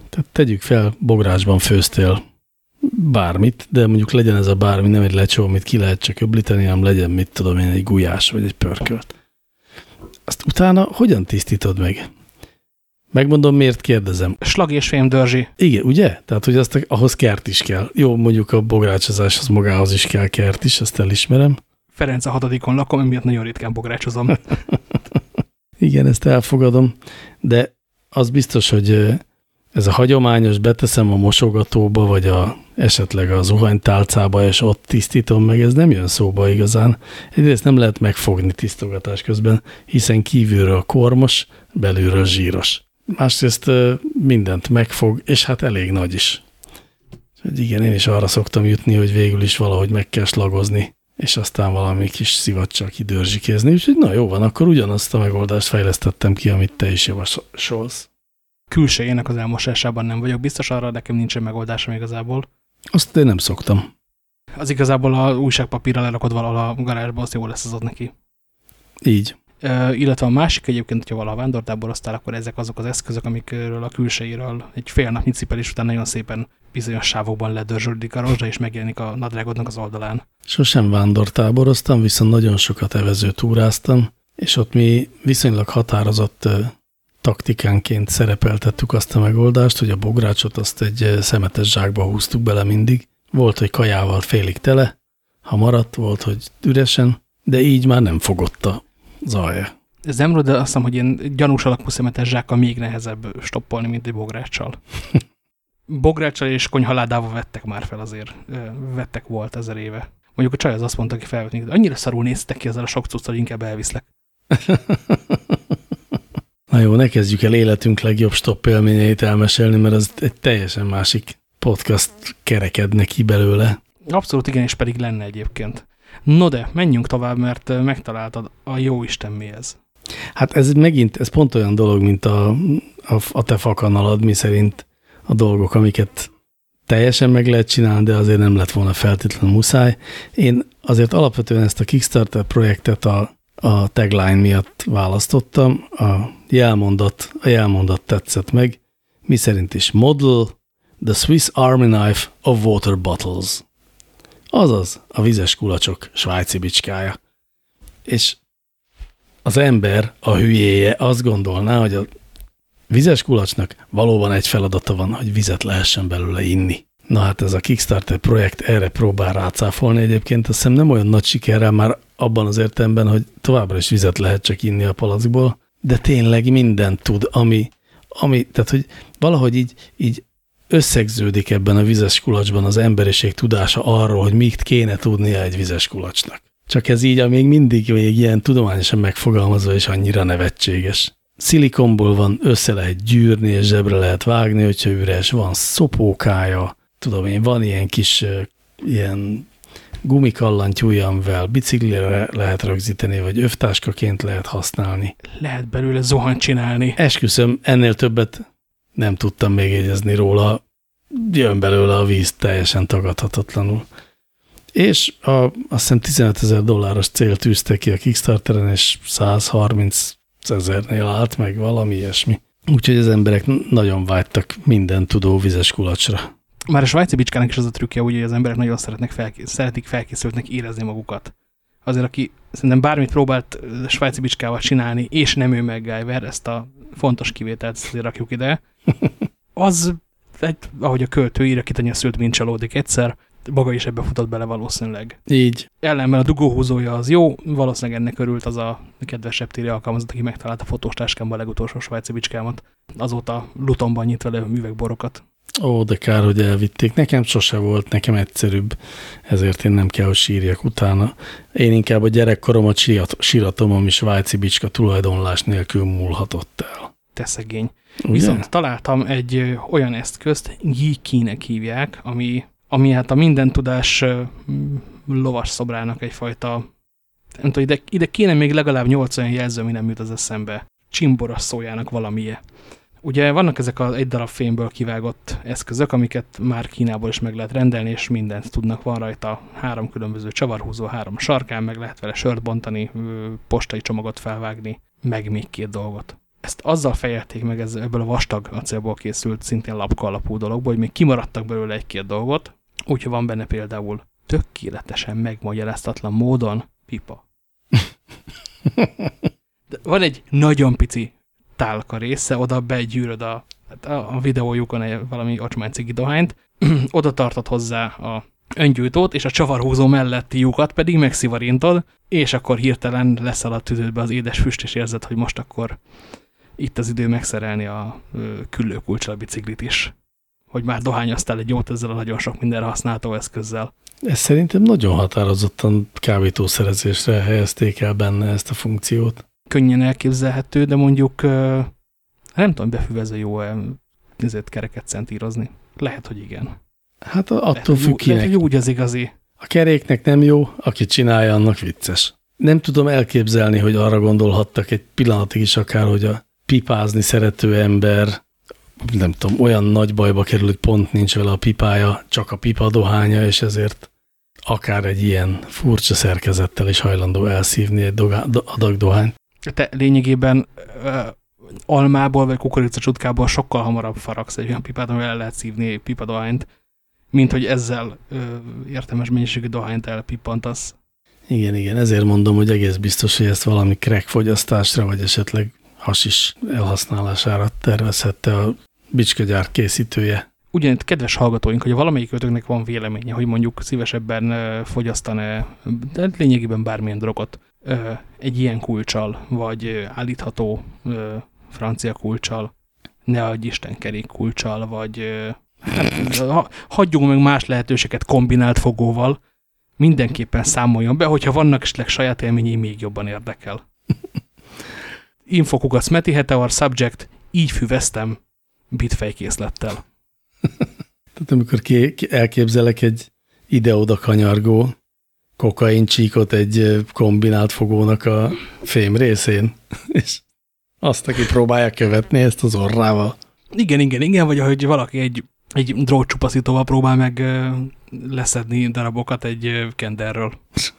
Tehát tegyük fel, bográcsban főztél bármit, de mondjuk legyen ez a bármi, nem egy lecsó, amit ki lehet csak öblíteni, hanem legyen, mit tudom én, egy gulyás vagy egy pörkölt. Azt utána hogyan tisztítod meg? Megmondom, miért kérdezem.
Slag és fémdörzsi.
Igen, ugye? Tehát, hogy ahhoz kert is kell. Jó, mondjuk a bográcsozáshoz magához is kell kert is, ezt elismerem.
Ferenc a 6. lakom, emiatt nagyon ritkán bográcsozom.
Igen, ezt elfogadom, de az biztos, hogy ez a hagyományos, beteszem a mosogatóba, vagy esetleg a zuhanytálcába, és ott tisztítom meg, ez nem jön szóba igazán. Egyrészt nem lehet megfogni tisztogatás közben, hiszen kívülről kormos, belülről zsíros. Másrészt mindent megfog, és hát elég nagy is. Igen, én is arra szoktam jutni, hogy végül is valahogy meg kell slagozni, és aztán valami kis szivacsal kidörzsikézni. Úgyhogy na jó van, akkor ugyanazt a megoldást fejlesztettem ki, amit te is javasolsz.
Külsejének az elmosásában nem vagyok biztos, arra nekem nincsen megoldásom igazából.
Azt én nem szoktam.
Az igazából a újságpapírral lerakod valahol a garázsba, az jó lesz az ott neki.
Így.
Illetve a másik egyébként, hogyha valaha vándortáboroztál, akkor ezek azok az eszközök, amikről a külsejéről egy fél napnyi cipelés után nagyon szépen bizonyos sávokban ledörzsödik a rozsda, és megjelenik a nadrágodnak az oldalán.
Sosem vándortáboroztam, viszont nagyon sokat evezőtúráztam, és ott mi viszonylag határozott taktikánként szerepeltettük azt a megoldást, hogy a bográcsot azt egy szemetes zsákba húztuk bele mindig. Volt, hogy kajával félig tele, ha maradt, volt, hogy üresen, de így már nem fogott az alja.
Ez nem de azt hiszem, hogy ilyen gyanús alakú szemetes zsákkal még nehezebb stoppolni, mint egy bográccsal. Bográccsal és konyhaládával vettek már fel azért. Vettek volt 1000 éve. Mondjuk a csaj az azt mondta, aki felvetni, de annyira szarul néztek ki ezzel a sok cuccal, inkább elviszlek.
Na jó, ne kezdjük el életünk legjobb stopp élményeit elmesélni, mert az egy teljesen másik podcast kerekedne ki belőle.
Abszolút igen, és pedig lenne egyébként. No de, menjünk tovább, mert megtaláltad a jóisten mi ez.
Hát ez pont olyan dolog, mint a te fakanalad, mi szerint a dolgok, amiket teljesen meg lehet csinálni, de azért nem lett volna feltétlenül muszáj. Én azért alapvetően ezt a Kickstarter projektet a tagline miatt választottam. A jelmondat tetszett meg, mi szerint is model the Swiss Army Knife of Water Bottles. Azaz a vizes kulacsok svájci bicskája. És az ember, a hülyéje azt gondolná, hogy a vizes kulacsnak valóban egy feladata van, hogy vizet lehessen belőle inni. Na hát ez a Kickstarter projekt erre próbál rácáfolni egyébként, azt hiszem nem olyan nagy sikerrel már abban az értelemben, hogy továbbra is vizet lehet csak inni a palackból, de tényleg mindent tud, ami tehát hogy valahogy így összegződik ebben a vizes kulacsban az emberiség tudása arról, hogy mit kéne tudnia egy vizes kulacsnak. Csak ez így még mindig ilyen tudományosan megfogalmazva és annyira nevetséges. Szilikonból van, össze lehet gyűrni, és zsebre lehet vágni, hogyha üres, van szopókája, tudom én, van ilyen kis ilyen gumikallantyúja, amivel biciklire lehet rögzíteni, vagy övtáskaként lehet használni.
Lehet belőle zuhanyt csinálni. Esküszöm,
ennél többet nem tudtam még jegyezni róla. Jön belőle a víz teljesen tagadhatatlanul. És azt hiszem $15,000 cél tűzte ki a Kickstarteren, és 130 000-nél állt meg valami ilyesmi. Úgyhogy az emberek nagyon vágytak minden tudó vizes kulacsra.
Már a svájci bicskának is az a trükkje, hogy az emberek nagyon szeretik felkészültnek érezni magukat. Azért, aki szerintem bármit próbált svájci bicskával csinálni, és nem ő MacGyver, ezt a fontos kivételt azért rakjuk ide, az, ahogy a költő ír, akit anyaszült, mint csalódik egyszer, maga is ebbe futott bele valószínűleg.
Így.
Ellenben a dugóhúzója az jó, valószínűleg ennek örült az a kedves reptéri alkalmazott, aki megtalálta a fotóstáskámban a legutolsó svájci bicskámat. Azóta Lutonban nyit vele üvegborokat.
Ó, de kár, hogy elvitték. Nekem sose volt, nekem egyszerűbb, ezért én nem kell, hogy sírjak utána. Én inkább a gyerekkoromat síratom, ami svájci bicska tulajdonlás nélkül múlhatott el.
Te szegény.
Ugye?
Viszont találtam egy olyan eszközt, Geeky-nek hívják, ami hát a minden tudás lovas szobrának egyfajta, nem tudom, ide kéne még legalább 8 olyan jelző, ami nem jut az eszembe. Csimboras szójának valamije. Ugye vannak ezek egy darab fémből kivágott eszközök, amiket már Kínából is meg lehet rendelni, és mindent tudnak, van rajta 3 különböző csavarhúzó, 3 sarkán, meg lehet vele sört bontani, postai csomagot felvágni, meg még 2 dolgot. Ezt azzal fejelték meg ebből a vastag acélból készült, szintén lapka alapú dologból, hogy még kimaradtak belőle egy-két dolgot, úgyhogy van benne például tökéletesen megmagyaráztatlan módon pipa. De van egy nagyon pici tálka része, oda begyűröd a videójukon valami ocsmánycigi dohányt, oda tartod hozzá a öngyújtót, és a csavarhúzó melletti lyukat pedig megszivarintod, és akkor hirtelen leszalad tüdődbe az édes füst, és érzed, hogy most akkor itt az idő megszerelni a küllőkulccsal a biciklit is. Hogy már dohányoztál egy jót ezzel a nagyon sok mindenre használható eszközzel.
Ez szerintem nagyon határozottan kábítószerezésre helyezték el benne ezt a funkciót.
Könnyen elképzelhető, de mondjuk nem tudom, befüvezve jó-e kereket centírozni. Lehet, hogy igen.
Hát attól függ kinek.
Lehet, hogy úgy az igazi.
A keréknek nem jó, aki csinálja, annak vicces. Nem tudom elképzelni, hogy arra gondolhattak egy pillanatig is akár, hogy a pipázni szerető ember, nem tudom, olyan nagy bajba kerül, hogy pont nincs vele a pipája, csak a pipa dohánya, és ezért akár egy ilyen furcsa szerkezettel is hajlandó elszívni egy adag dohányt.
Te lényegében almából vagy kukoricacsuttkából sokkal hamarabb faragsz egy olyan pipát, amivel el lehet szívni pipadohányt, mint hogy ezzel értelmes mennyiségű dohányt elpippantasz.
Igen, ezért mondom, hogy egész biztos, hogy ezt valami crack fogyasztásra, vagy esetleg hasis elhasználására tervezhette a bicskagyár készítője.
Ugyanitt, kedves hallgatóink, hogy valamelyik ötöknek van véleménye, hogy mondjuk szívesebben fogyasztan-e, de lényegében bármilyen drogot egy ilyen kulccsal, vagy állítható francia kulccsal, ne adj Isten kerék kulccsal, vagy hagyjunk meg más lehetőséget kombinált fogóval, mindenképpen számoljon be, hogyha vannak esetleg saját élményei, még jobban érdekel. Infokukat Meti Heteor Subject, így füveztem bitfejkészlettel.
Tehát amikor elképzelek egy ide-oda kanyargó kokaincsíkot egy kombinált fogónak a fém részén, és azt, aki próbálja követni ezt az orrával.
Igen, vagy ahogy valaki egy drótcsupaszítóval próbál meg leszedni darabokat egy kenderről.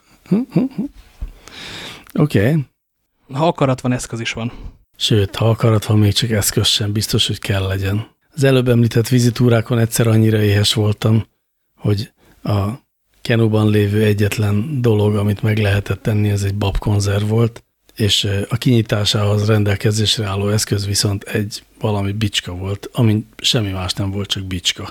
Oké.
Ha akarat van, eszköz is van.
Sőt, ha akarat van, még csak eszköz sem biztos, hogy kell legyen. Az előbb említett vizitúrákon egyszer annyira éhes voltam, hogy a Kenuban lévő egyetlen dolog, amit meg lehetett tenni, ez egy babkonzerv volt, és a kinyitásához rendelkezésre álló eszköz viszont egy valami bicska volt, ami semmi más nem volt, csak bicska.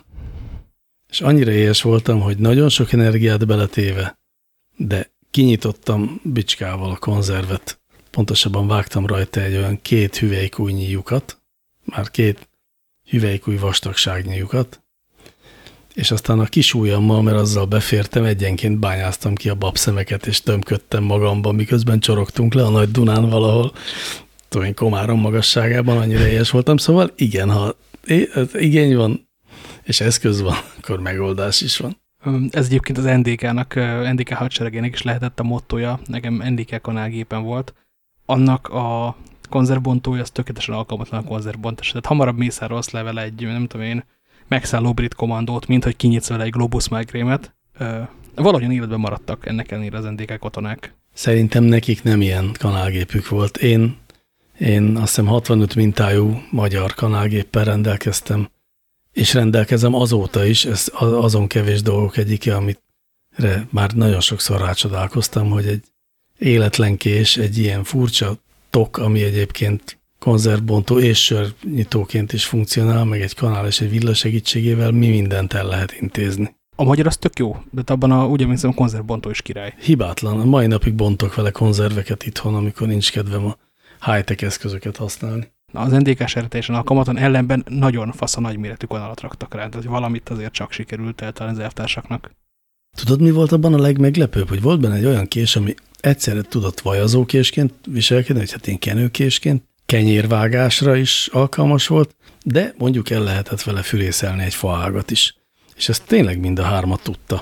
És annyira éhes voltam, hogy nagyon sok energiát beletéve, de kinyitottam bicskával a konzervet, pontosabban vágtam rajta egy olyan 2 hüvelykújnyi lyukat, már 2 hüvelykúj vastagságnyi lyukat, és aztán a kis ujjammal, mert azzal befértem, egyenként bányáztam ki a babszemeket, és tömködtem magamban, miközben csorogtunk le a Nagy Dunán valahol, tudom, Komárom magasságában, annyira éhes voltam. Szóval igen, ha igény van, és eszköz van, akkor megoldás is van.
Ez egyébként az NDK-nak, NDK hadseregének is lehetett a mottoja, nekem NDK kanálgépen volt. Annak a konzervbontója, az tökéletesen alkalmatlan a konzervbontás. Tehát hamarabb mészárolsz le vele egy, nem tudom én, megszálló brit kommandót, mint hogy kinyitsz vele egy Globus Migrémet. Valahogyan életben maradtak ennek ellenére az NDK katonák.
Szerintem nekik nem ilyen kanálgépük volt. Én azt hiszem 65 mintájú magyar kanálgéppel rendelkeztem, és rendelkezem azóta is, ez azon kevés dolgok egyike, amire már nagyon sokszor rácsodálkoztam, hogy egy életlen kés, egy ilyen furcsa tok, ami egyébként konzervbontó és sörnyitóként is funkcionál, meg egy kanál és egy villa segítségével mi mindent el lehet intézni.
A magyar az tök jó, de abban úgy emlékszem, a konzervbontó is király.
Hibátlan. A mai napig bontok vele konzerveket itthon, amikor nincs kedvem a high-tech eszközöket használni.
Na, az NDK-s eredetesen alkalmaton ellenben nagyon fasz a nagyméretű kanalat raktak rá, tehát valamit azért csak sikerült eltalálni az elvtársaknak.
Tudod, mi volt abban a legmeglepőbb? Hogy volt benne egy olyan kés, ami egyszerre tudott vajazókésként viselkedni, vagy hát én kenőkésként, kenyérvágásra is alkalmas volt, de mondjuk el lehetett vele fűrészelni egy faágat is. És ezt tényleg mind a hármat tudta.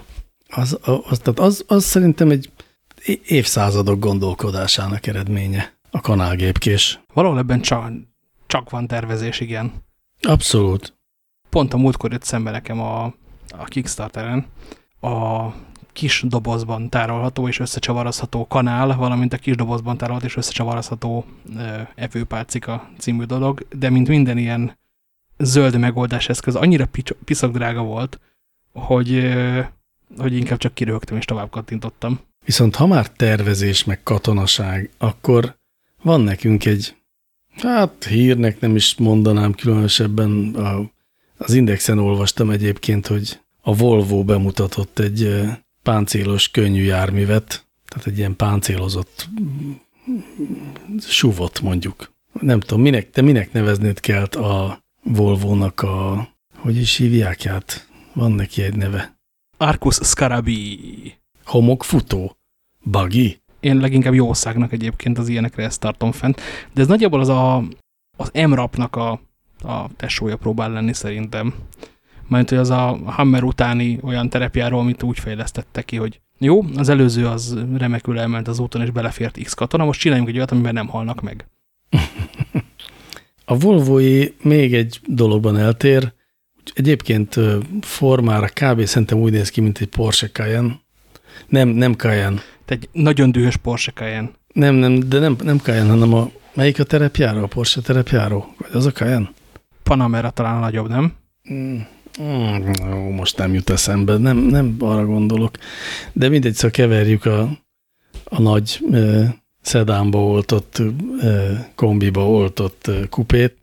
Az szerintem egy évszázadok gondolkodásának eredménye, a kanálgépkés.
Valahol ebben csak van tervezés, igen.
Abszolút.
Pont a múltkor jött szembe nekem a Kickstarteren a kis dobozban tárolható és összecsavarozható kanál, valamint a kis dobozban tárolható és összecsavarozható evőpálcika című dolog, de mint minden ilyen zöld megoldás eszköz annyira piszak drága volt, hogy inkább csak kirögtem és tovább kattintottam.
Viszont ha már tervezés meg katonaság, akkor van nekünk egy, hát hírnek nem is mondanám különösebben, az Indexen olvastam egyébként, hogy a Volvo bemutatott egy páncélos könnyű járművet, tehát egy ilyen páncélozott SUV-ot mondjuk. Nem tudom, minek neveznéd kell a Volvo-nak hogy is hívják át? Van neki egy neve.
Arcus Scarabi.
Homokfutó? Buggy?
Én leginkább jószágnak egyébként az ilyenekre ezt tartom fent. De ez nagyjából az MRAP-nak a tesója próbál lenni szerintem. Mert hogy az a Hammer utáni olyan terepjáró, amit úgy fejlesztettek ki, hogy jó, az előző az remekül elment az úton, és belefért X katona, most csináljunk egy olyat, amiben nem halnak meg.
A Volvo-i még egy dologban eltér. Egyébként formára kb. Szerintem úgy néz ki, mint egy Porsche Cayenne. Nem Cayenne.
Egy nagyon dühös Porsche Cayenne.
Nem Cayenne, hanem melyik a terepjáró? A Porsche terepjáró? Vagy az a Cayenne?
Panamera talán a nagyobb, nem?
Most nem jut eszembe, nem arra gondolok. De mindegy, szóval keverjük a nagy szedánba oltott, kombiba oltott kupét,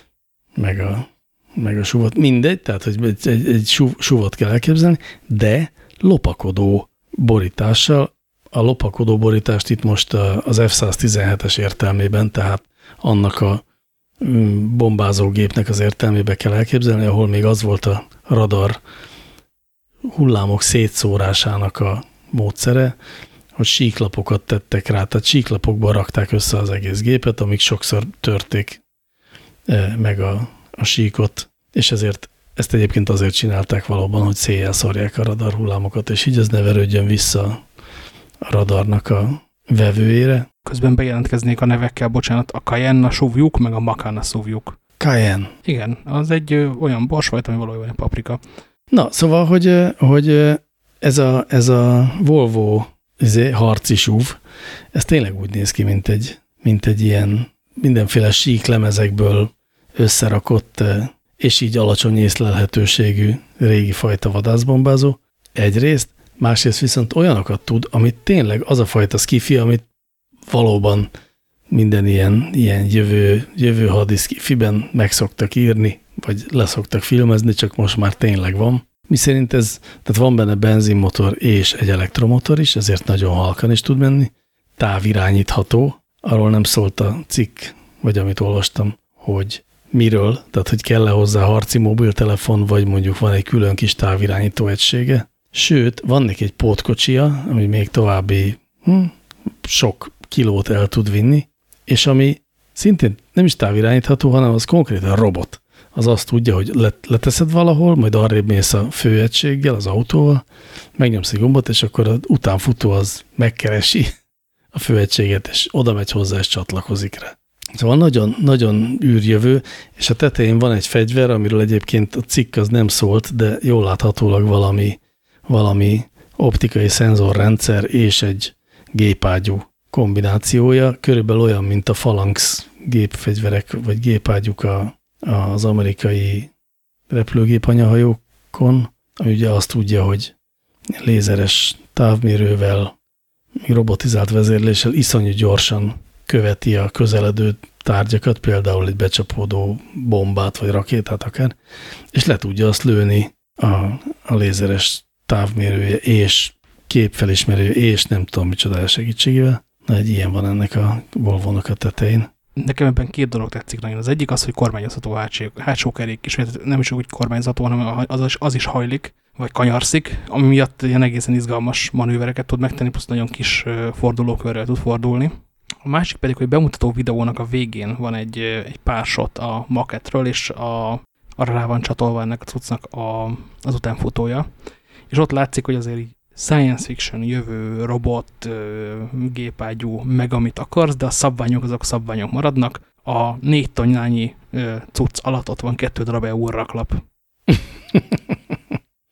meg a SUV-ot. Mindegy, tehát hogy egy SUV-ot kell elképzelni, de lopakodó borítással. A lopakodó borítást itt most az F-117-es értelmében, tehát annak a bombázógépnek az értelmébe kell elképzelni, ahol még az volt a radar hullámok szétszórásának a módszere, hogy síklapokat tettek rá, tehát síklapokban rakták össze az egész gépet, amik sokszor törték meg a síkot, és ezért ezt egyébként azért csinálták valóban, hogy széjjel szórják a radar hullámokat, és így ez ne verődjön vissza a radarnak a vevőjére.
Közben bejelentkeznék a nevekkel, bocsánat, a Cayenne a SUV-juk, meg a Macan a SUV-juk.
Cayenne.
Igen, az egy olyan borsfajta, ami valójában paprika.
Na, szóval, hogy ez a Volvo harci SUV, ez tényleg úgy néz ki, mint egy ilyen mindenféle síklemezekből összerakott, és így alacsony észlelhetőségű régi fajta vadászbombázó. Egyrészt, másrészt viszont olyanokat tud, amit tényleg az a fajta skifi, amit valóban minden ilyen jövő hadi skifiben meg szoktak írni, vagy leszoktak filmezni, csak most már tényleg van. Miszerint tehát van benne benzinmotor és egy elektromotor is, ezért nagyon halkan is tud menni. Távirányítható, arról nem szólt a cikk, vagy amit olvastam, hogy miről, tehát hogy kell-e hozzá harci mobiltelefon, vagy mondjuk van egy külön kis távirányító egysége. Sőt, van neki egy pótkocsia, ami még további sok kilót el tud vinni, és ami szintén nem is távirányítható, hanem az konkrétan robot. Az azt tudja, hogy leteszed valahol, majd arrébb mész a főegységgel, az autóval, megnyomsz egy gombot, és akkor az utánfutó az megkeresi a főegységet, és oda megy hozzá, és csatlakozik rá. Szóval nagyon, nagyon űrjövő, és a tetején van egy fegyver, amiről egyébként a cikk az nem szólt, de jól láthatólag valami optikai szenzorrendszer és egy gépágyú kombinációja, körülbelül olyan, mint a Phalanx gépfegyverek, vagy gépágyúk az amerikai repülőgép-anyahajókon, ami ugye azt tudja, hogy lézeres távmérővel, robotizált vezérléssel iszonyú gyorsan követi a közeledő tárgyakat, például egy becsapódó bombát vagy rakétát akár, és le tudja azt lőni a lézeres távmérője és képfelismerője és nem tudom micsoda segítségével. Na, egy ilyen van ennek a Volvo-nak a tetején.
Nekem ebben két dolog tetszik nagyon. Az egyik az, hogy kormányozható hátsó kerék is, nem is úgy kormányzható, hanem az is hajlik, vagy kanyarszik, ami miatt ilyen egészen izgalmas manővereket tud megtenni, plusz nagyon kis fordulókörrel tud fordulni. A másik pedig, hogy bemutató videónak a végén van egy pár shot a makettről, és arra rá van csatolva ennek a cuccnak az utánfutója. És ott látszik, hogy azért így science fiction, jövő, robot, gépágyú, meg amit akarsz, de a szabványok azok szabványok maradnak. A 4 tonnányi cucc alatt ott van 2 darab EU raklap.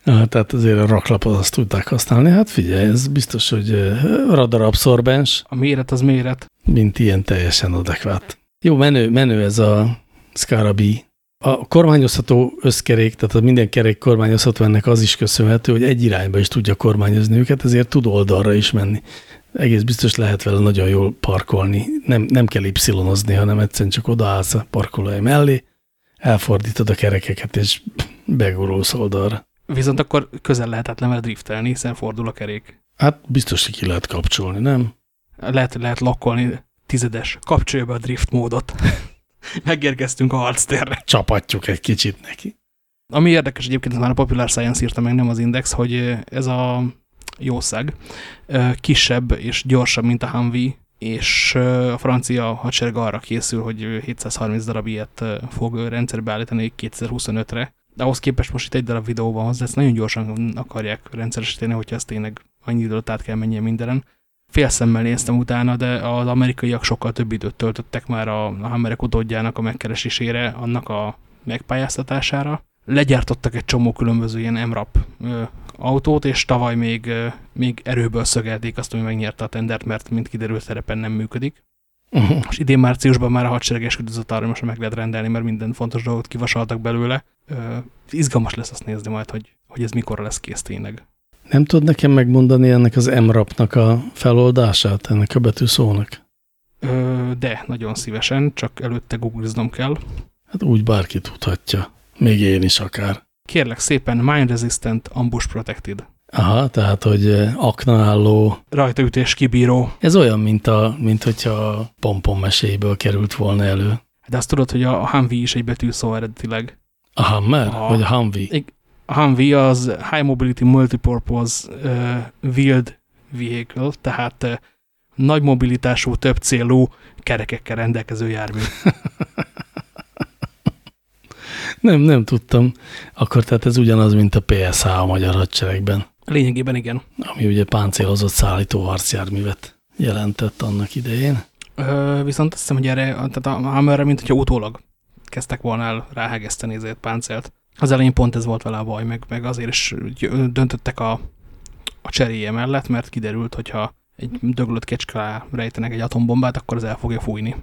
Tehát azért a raklapot azt tudták használni. Hát figyelj, ez biztos, hogy radarabszorbens.
A méret az méret.
Mint ilyen teljesen adekvát. Jó, menő ez a Scarabi. A kormányozható összkerék, tehát a minden kerék kormányozható, ennek az is köszönhető, hogy egy irányba is tudja kormányozni őket, ezért tud oldalra is menni. Egész biztos lehet vele nagyon jól parkolni. Nem kell y-ozni, hanem egyszerűen csak odaállsz a parkolóhely mellé, elfordítod a kerekeket, és begurulsz oldalra.
Viszont akkor közel lehetetlen vele driftelni, hiszen fordul a kerék.
Hát biztos, hogy ki lehet kapcsolni, nem?
Lehet lokkolni 10-es. Kapcsolja be a drift módot. Megérkeztünk a harctérre.
Csapatjuk egy kicsit neki.
Ami érdekes egyébként, ez már a Popular Science írta meg, nem az Index, hogy ez a jószág kisebb és gyorsabb, mint a Humvee, és a francia hadsereg arra készül, hogy 730 darab ilyet fog rendszerbe állítani 2025-re. De ahhoz képest most itt egy darab videó van hozzá, ezt nagyon gyorsan akarják rendszeresíteni, hogyha ezt tényleg annyi időt át kell menjen mindenen. Félszemmel néztem utána, de az amerikaiak sokkal több időt töltöttek már a Hummerek utódjának a megkeresésére, annak a megpályáztatására. Legyártottak egy csomó különböző ilyen MRAP autót, és tavaly még erőből szögelték azt, ami megnyerte a tendert, mert mint kiderült, terepen nem működik. És idén márciusban már a hadsereg esküdött arra, most meg lehet rendelni, mert minden fontos dolgot kivasaltak belőle. Izgalmas lesz azt nézni majd, hogy ez mikorra lesz kész tényleg.
Nem tudod nekem megmondani ennek az MRAP-nak a feloldását, ennek a betűszónak?
De, nagyon szívesen, csak előtte googliznom kell.
Hát úgy bárki tudhatja. Még én is akár.
Kérlek szépen, Mine Resistant Ambush Protected.
Aha, tehát, hogy aknaálló...
Rajtaütés kibíró.
Ez olyan, mint hogyha a pompon meséből került volna elő.
De azt tudod, hogy a Humvee is egy betűszó eredetileg.
A Hummer? Vagy a Humvee?
A Humvee az High Mobility Multipurpose Wheeled Vehicle, tehát nagy mobilitású, több célú kerekekkel rendelkező jármű.
Nem tudtam. Akkor tehát ez ugyanaz, mint a PSH a magyar hadseregben.
Lényegében igen.
Ami ugye páncélozott szállító harcjárművet jelentett annak idején.
Viszont azt hiszem, hogy erre, tehát a Hummerre, mint hogyha utólag kezdtek volna el ráhegeszteni ezért páncélt. Az elején pont ez volt vele a baj, meg azért is döntöttek a cseréje mellett, mert kiderült, hogyha egy döglött kecske alá rejtenek egy atombombát, akkor az el fogja fújni.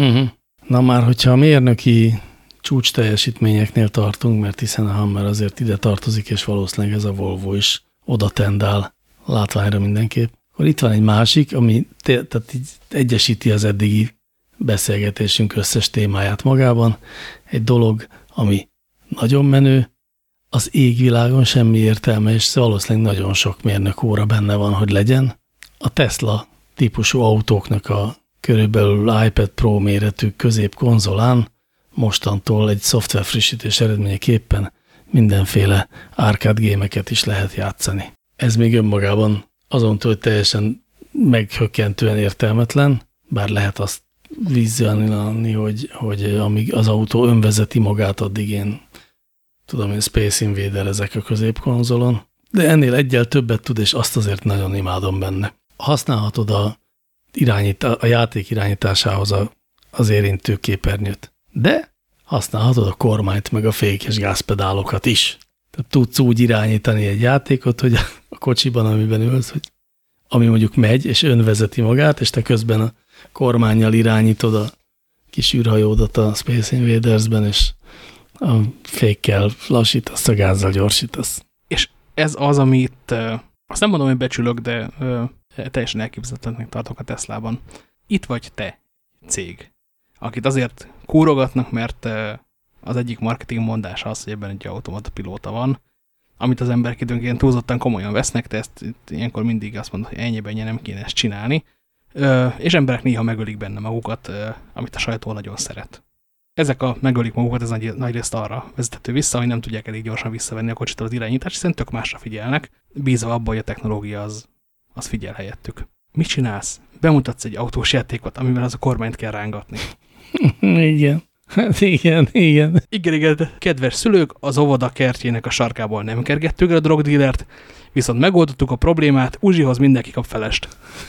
Na már, hogyha a mérnöki csúcs teljesítményeknél tartunk, mert hiszen a Hummer azért ide tartozik, és valószínűleg ez a Volvo is oda tendál látványra mindenképp. Akkor itt van egy másik, ami tehát így egyesíti az eddigi beszélgetésünk összes témáját magában. Egy dolog, ami nagyon menő, az égvilágon semmi értelme, és valószínűleg nagyon sok mérnök óra benne van, hogy legyen. A Tesla típusú autóknak a körülbelül iPad Pro méretű középkonzolán mostantól egy szoftverfrissítés eredményeképpen mindenféle arcade gémeket is lehet játszani. Ez még önmagában azon túl, hogy teljesen meghökkentően értelmetlen, bár lehet azt vizionálni, hogy amíg az autó önvezeti magát, addig én tudom, hogy Space Invader ezek a középkonzolon, de ennél egyel többet tud, és azt azért nagyon imádom benne. Használhatod a játék irányításához az érintő képernyőt, de használhatod a kormányt, meg a fék és gázpedálokat is. Tehát tudsz úgy irányítani egy játékot, hogy a kocsiban, amiben ülsz, hogy ami mondjuk megy, és önvezeti magát, és te közben a kormánnyal irányítod a kis űrhajódat a Space Invadersben, és a fékkel lassítasz, a gázzal gyorsítasz.
És ez az, amit azt nem mondom, hogy becsülök, de teljesen elképzelhetetlennek tartok a Teslában. Itt vagy te, cég, akit azért kúrogatnak, mert az egyik marketing mondás az, hogy ebben egy automata pilóta van, amit az emberek időnként túlzottan komolyan vesznek, de ezt ilyenkor mindig azt mondod, hogy ennyi nem kéne ezt csinálni, és emberek néha megölik benne magukat, amit a sajtó nagyon szeret. Ezek a megölik magukat, ez nagyrészt arra vezethető vissza, hogy nem tudják elég gyorsan visszavenni a kocsitól az irányítást, hiszen tök másra figyelnek, bízva abban, hogy a technológia az figyel helyettük. Mit csinálsz? Bemutatsz egy autós játékot, amivel az a kormányt kell rángatni.
Igen. Hát igen.
Igen. Kedves szülők, az óvoda kertjének a sarkából nem kergettük el a drogdílert, viszont megoldottuk a problémát, Uzsihoz mindenki kap felest.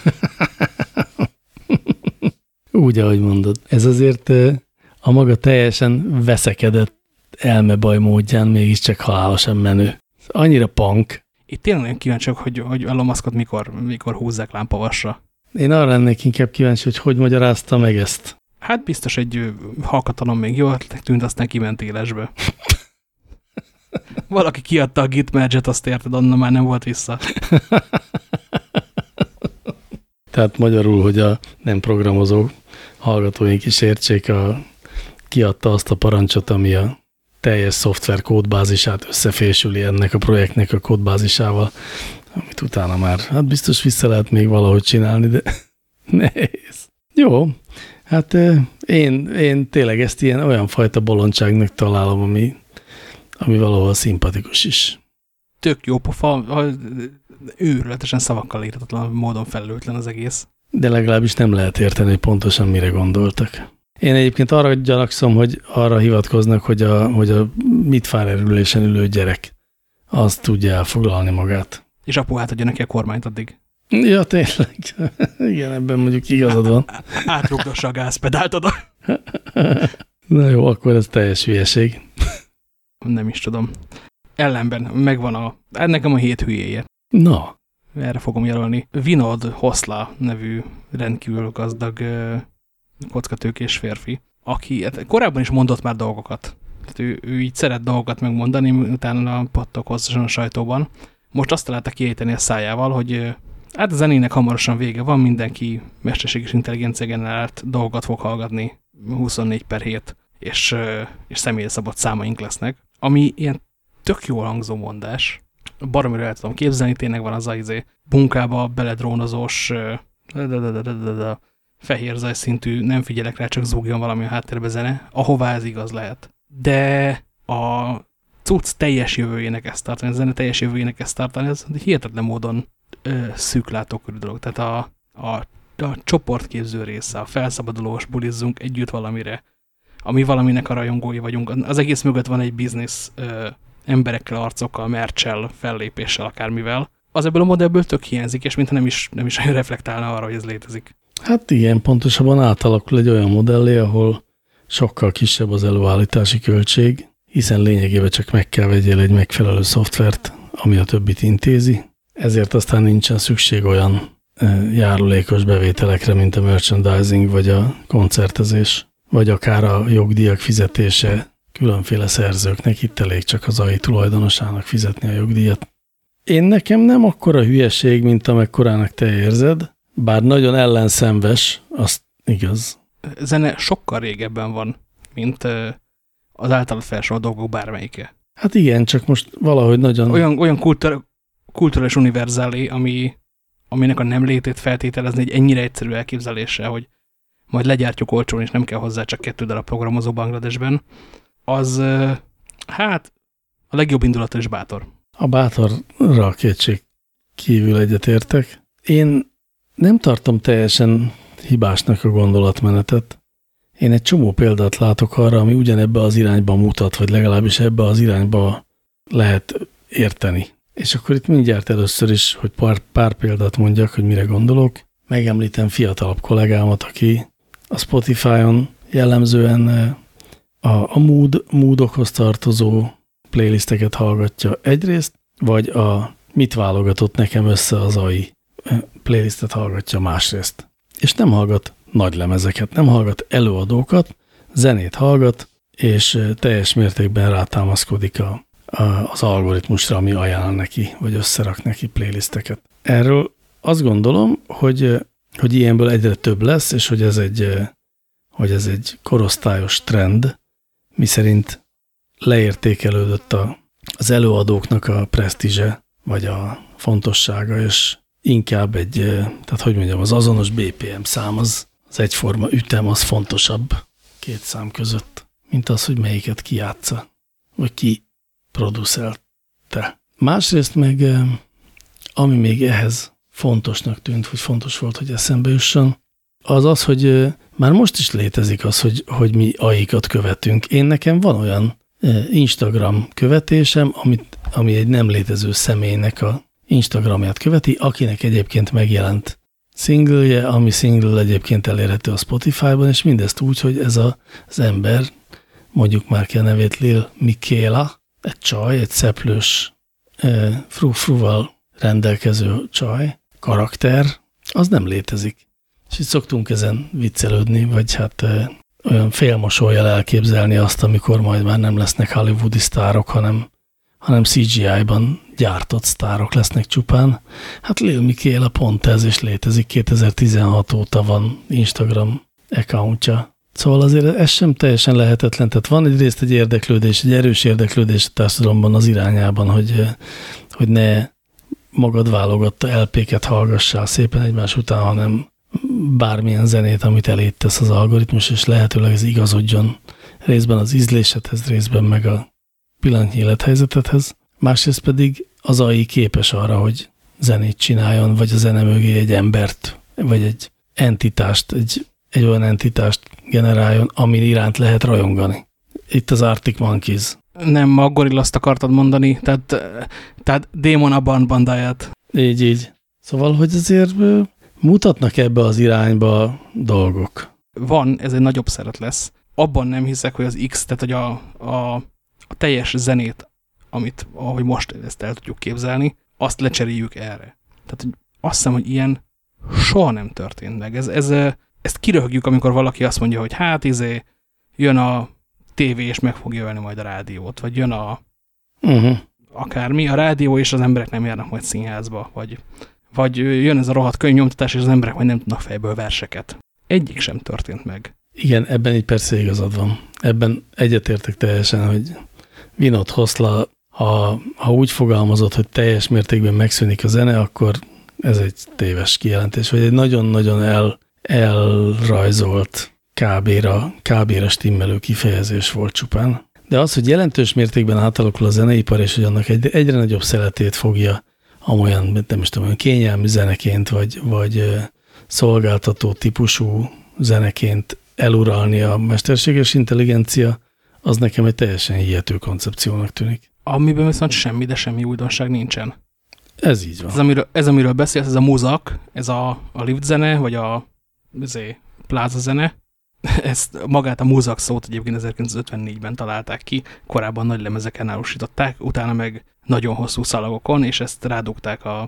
Úgy, ahogy mondod. Ez azért a maga teljesen veszekedett elmebaj módján mégiscsak halálosan menő. Annyira punk.
Itt tényleg nagyon kíváncsiak, hogy Elon Muskot mikor húzzák lámpavasra.
Én arra lennék inkább kíváncsi, hogy magyarázta meg ezt.
Hát biztos egy halkatalom még jó ötletnek tűnt, aztán kiment élesbe. Valaki kiadta a git merge-et, azt érted, onnan már nem volt vissza.
Tehát magyarul, hogy a nem programozó hallgatóink is értsék, kiadta azt a parancsot, ami a teljes szoftver kódbázisát összefésüli ennek a projektnek a kódbázisával, amit utána már, hát biztos vissza lehet még valahogy csinálni, de nehéz. Jó, hát én tényleg ezt olyan fajta bolondságnak találom, ami valahol szimpatikus is.
Tök jó pofa, őrületesen szavakkal írhatatlan módon felelőtlen az egész.
De legalábbis nem lehet érteni, hogy pontosan mire gondoltak. Én egyébként arra gyanakszom, hogy arra hivatkoznak, hogy a Mitfárer ülésen ülő gyerek az tudja elfoglalni magát.
És apu átadja neki a kormányt addig.
Ja, tényleg. Igen, ebben mondjuk igazad van.
Átrugdossa a gázpedált oda.
Na jó, akkor ez teljes hülyeség.
Nem is tudom. Ellenben megvan nekem a 7 hülyéje.
Na.
Erre fogom jelölni. Vinod Hoszla nevű rendkívül gazdag kockatőkés férfi, aki korábban is mondott már dolgokat. Tehát ő így szeret dolgokat megmondani, utána pattok hosszasan a sajtóban. Most azt találta kiejteni a szájával, hogy hát a zenének hamarosan vége van, mindenki mesterséges intelligencia generált dolgokat fog hallgatni 24/7, és személyre szabott számaink lesznek. Ami ilyen tök jól hangzó mondás. Baromira el tudom képzelni, tényleg van az bunkába beledrónozós fehér zajszintű, nem figyelek rá, csak zúgjon valami a háttérbe zene, ahová ez igaz lehet. De a cucc teljes jövőjének ezt tartani, a zene teljes jövőjének ezt tartani, ez hihetetlen módon szűklátókörű dolog. Tehát a csoportképző része, a felszabadulós bulizzunk együtt valamire, ami valaminek a rajongói vagyunk. Az egész mögött van egy biznisz emberekkel, arcokkal, merccsel, fellépéssel, akármivel. Az ebből a modellből tök hiányzik, és mintha nem is reflektálna arra, hogy ez létezik.
Hát igen, pontosabban átalakul egy olyan modellé, ahol sokkal kisebb az előállítási költség, hiszen lényegében csak meg kell vegyél egy megfelelő szoftvert, ami a többit intézi. Ezért aztán nincsen szükség olyan járulékos bevételekre, mint a merchandising, vagy a koncertezés, vagy akár a jogdíjak fizetése különféle szerzőknek. Itt elég csak az AI tulajdonosának fizetni a jogdíjat. Nekem nem akkora hülyeség, mint amekkorának te érzed, bár nagyon ellenszenves, az igaz.
Zene sokkal régebben van, mint az általad felsorolt dolgok bármelyike.
Hát igen, csak most valahogy nagyon...
Olyan kulturális univerzálé, aminek a nem létét feltételezni egy ennyire egyszerű elképzeléssel, hogy majd legyártjuk olcsón, és nem kell hozzá csak 2 darab programozó Bangladesben, az hát a legjobb indulattal is bátor.
A bátorra kétség kívül egyetértek. Én nem tartom teljesen hibásnak a gondolatmenetet. Én egy csomó példát látok arra, ami ugyanebbe az irányba mutat, vagy legalábbis ebbe az irányba lehet érteni. És akkor itt mindjárt először is, hogy pár példát mondjak, hogy mire gondolok. Megemlítem fiatalabb kollégámat, aki a Spotify-on jellemzően a moodokhoz tartozó playlisteket hallgatja egyrészt, vagy a mit válogatott nekem össze az AI playlistet hallgatja másrészt. És nem hallgat nagy lemezeket, nem hallgat előadókat, zenét hallgat, és teljes mértékben rátámaszkodik az algoritmusra, ami ajánl neki, vagy összerak neki playlisteket. Erről azt gondolom, hogy ilyenből egyre több lesz, és hogy ez egy korosztályos trend, miszerint leértékelődött az előadóknak a presztízse, vagy a fontossága, és inkább tehát hogy mondjam, az azonos BPM szám, az egyforma ütem, az fontosabb 2 szám között, mint az, hogy melyiket ki játsza, vagy ki producelte. Másrészt meg, ami még ehhez fontosnak tűnt, hogy fontos volt, hogy eszembe jusson, az, hogy már most is létezik az, hogy mi AI-kat követünk. Nekem van olyan Instagram követésem, ami egy nem létező személynek a Instagramját követi, akinek egyébként megjelent singlje, ami single egyébként elérhető a Spotify-ban, és mindezt úgy, hogy ez az ember, mondjuk már ki a nevét Lil Miquela, egy csaj, egy szeplős frufruval rendelkező csaj, karakter, az nem létezik. És itt szoktunk ezen viccelődni, vagy hát olyan félmosollyal elképzelni azt, amikor majd már nem lesznek hollywoodi sztárok, hanem CGI-ban gyártott sztárok lesznek csupán. Hát Lil Miquela pont ez is létezik, 2016 óta van Instagram accountja. Szóval azért ez sem teljesen lehetetlen. Tehát van egyrészt egy érdeklődés, egy erős érdeklődés a társadalomban az irányában, hogy ne magad válogatta LP-ket hallgassál szépen egymás után, hanem bármilyen zenét, amit eléd tesz az algoritmus, és lehetőleg ez igazodjon részben az ízlésedhez, részben meg a pillanatnyi élethelyzetedhez. Másrészt pedig az AI képes arra, hogy zenét csináljon, vagy a zene mögé egy embert, vagy egy entitást, egy olyan entitást generáljon, ami iránt lehet rajongani. Itt az Arctic Monkeys.
Nem, a Gorillaz-t akartad mondani, tehát Damon Albarn bandáját.
Így. Szóval, hogy azért mutatnak ebbe az irányba dolgok.
Van, ez egy nagyobb szeret lesz. Abban nem hiszek, hogy az X, tehát hogy a teljes zenét, amit, ahogy most ezt el tudjuk képzelni, azt lecseréljük erre. Tehát azt hiszem, hogy ilyen soha nem történt meg. Ezt kiröhögjük, amikor valaki azt mondja, hogy hát jön a tévé, és meg fogja ölni majd a rádiót, vagy jön akármi, a rádió, és az emberek nem járnak majd színházba, vagy jön ez a rohadt könyvnyomtatás, és az emberek majd nem tudnak fejből verseket. Egyik sem történt meg.
Igen, ebben így persze igazad van. Ebben egyetértek teljesen, hogy Vinod Khosla, ha úgy fogalmazott, hogy teljes mértékben megszűnik a zene, akkor ez egy téves kijelentés, vagy egy nagyon-nagyon elrajzolt kb-ra stimmelő kifejezés volt csupán. De az, hogy jelentős mértékben átalakul a zeneipar, és hogy annak egyre nagyobb szeletét fogja amolyan, nem is tudom, olyan kényelmi zeneként, vagy szolgáltató típusú zeneként eluralni a mesterséges intelligencia, az nekem egy teljesen hihető koncepciónak tűnik.
Amiben viszont semmi, de semmi újdonság nincsen.
Ez így van.
Ez amiről beszélsz, ez a muzak, ez a lift zene, vagy a pláza zene. Ezt magát a muzak szót egyébként 1954-ben találták ki, korábban nagy lemezeken árusították, utána meg nagyon hosszú szalagokon, és ezt rádugták az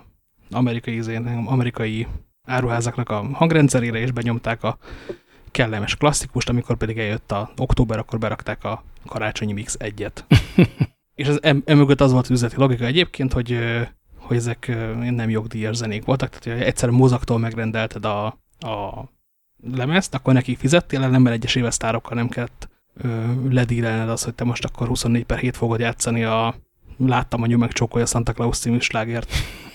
amerikai áruházaknak a hangrendszerére, és benyomták a kellemes klasszikust, amikor pedig eljött a október, akkor berakták a karácsonyi Mix 1-et. És emögött az volt az üzleti logika egyébként, hogy ezek nem jogdíjas zenék voltak, tehát hogy egyszer mozaktól megrendelted a lemezt, akkor nekik fizettél, ellenben egyes éves sztárokkal nem kellett ledílelned az, hogy te most akkor 24/7 fogod játszani Láttam a Nyomeg csókolja Santa Claus című slágert.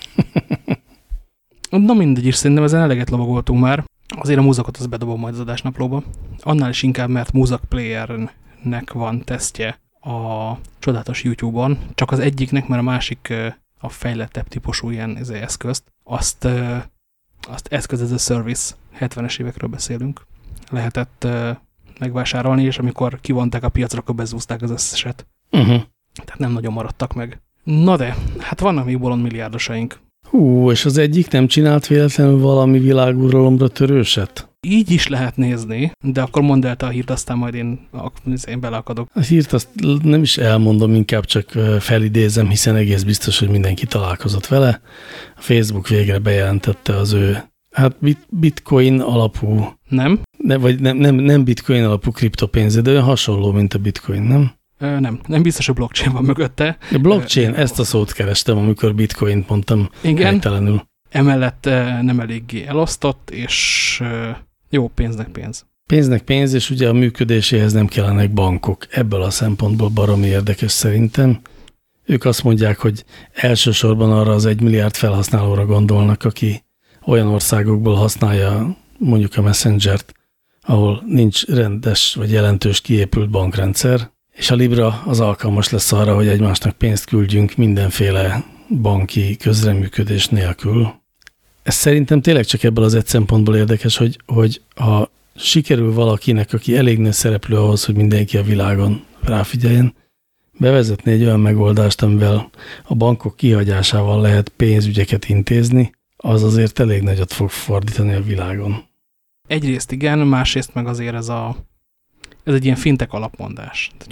Na mindegy is, szerintem ezen eleget lovagoltunk már. Azért a muzakot az bedobom majd az adásnaplóba. Annál is inkább, mert Muzak Player-nek van tesztje a csodálatos YouTube-on, csak az egyiknek, mert a másik a fejlettebb típusú ilyen eszközt, azt eszköz as a service, 70-es évekről beszélünk, lehetett megvásárolni, és amikor kivonták a piacra, akkor bezúzták az összeset. Tehát nem nagyon maradtak meg. Na de, hát vannak még bolond milliárdosaink.
És az egyik nem csinált véletlenül valami világuralomra törőset?
Így is lehet nézni, de akkor mondd el te a hírt, aztán majd én beleakadok.
A hírt azt nem is elmondom, inkább csak felidézem, hiszen egész biztos, hogy mindenki találkozott vele. A Facebook végre bejelentette az ő, bitcoin alapú...
Nem?
Nem bitcoin alapú kriptopénze, de olyan hasonló, mint a bitcoin, nem?
Nem biztos, hogy blockchain van mögötte.
A blockchain, ezt a szót kerestem, amikor bitcoint mondtam helytelenül.
Emellett nem eléggé elosztott, és jó, pénznek pénz.
Pénznek pénz, és ugye a működéséhez nem kellenek bankok. Ebből a szempontból baromi érdekes szerintem. Ők azt mondják, hogy elsősorban arra az 1 milliárd felhasználóra gondolnak, aki olyan országokból használja mondjuk a Messengert, ahol nincs rendes vagy jelentős kiépült bankrendszer, és a Libra az alkalmas lesz arra, hogy egymásnak pénzt küldjünk mindenféle banki közreműködés nélkül. Ez szerintem tényleg csak ebből az egy szempontból érdekes, hogy ha sikerül valakinek, aki elég nagy szereplő ahhoz, hogy mindenki a világon ráfigyeljen, bevezetni egy olyan megoldást, amivel a bankok kihagyásával lehet pénzügyeket intézni, az azért elég nagyot fog fordítani a világon.
Egyrészt igen, másrészt meg azért ez egy ilyen fintech alapmondás. Ha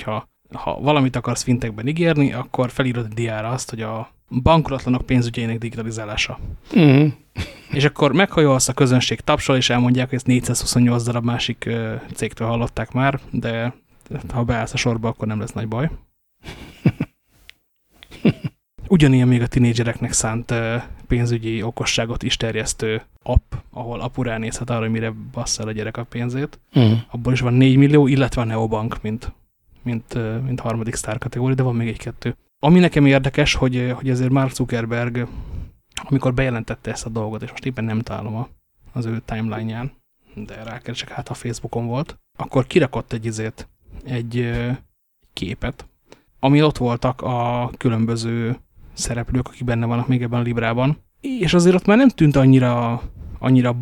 ha valamit akarsz fintekben ígérni, akkor felírod a diára azt, hogy a bankolatlanok pénzügyeinek digitalizálása. És akkor meghajolsz, a közönség tapsol, és elmondják, hogy ezt 428 darab másik cégtől hallották már, de ha beállsz a sorba, akkor nem lesz nagy baj. Ugyanilyen még a tinédzsereknek szánt pénzügyi okosságot is terjesztő app, ahol apu ránézhet arra, hogy mire bassza el a gyerek a pénzét. Abból is van 4 millió, illetve a Neobank, mint harmadik sztár kategória, de van még egy-kettő. Ami nekem érdekes, hogy azért Mark Zuckerberg, amikor bejelentette ezt a dolgot, és most éppen nem találom az ő timeline-ján, de rákeresek, hát a Facebookon volt, akkor kirakott egy képet, ami ott voltak a különböző szereplők, akik benne vannak még ebben a Librában, és azért ott már nem tűnt annyira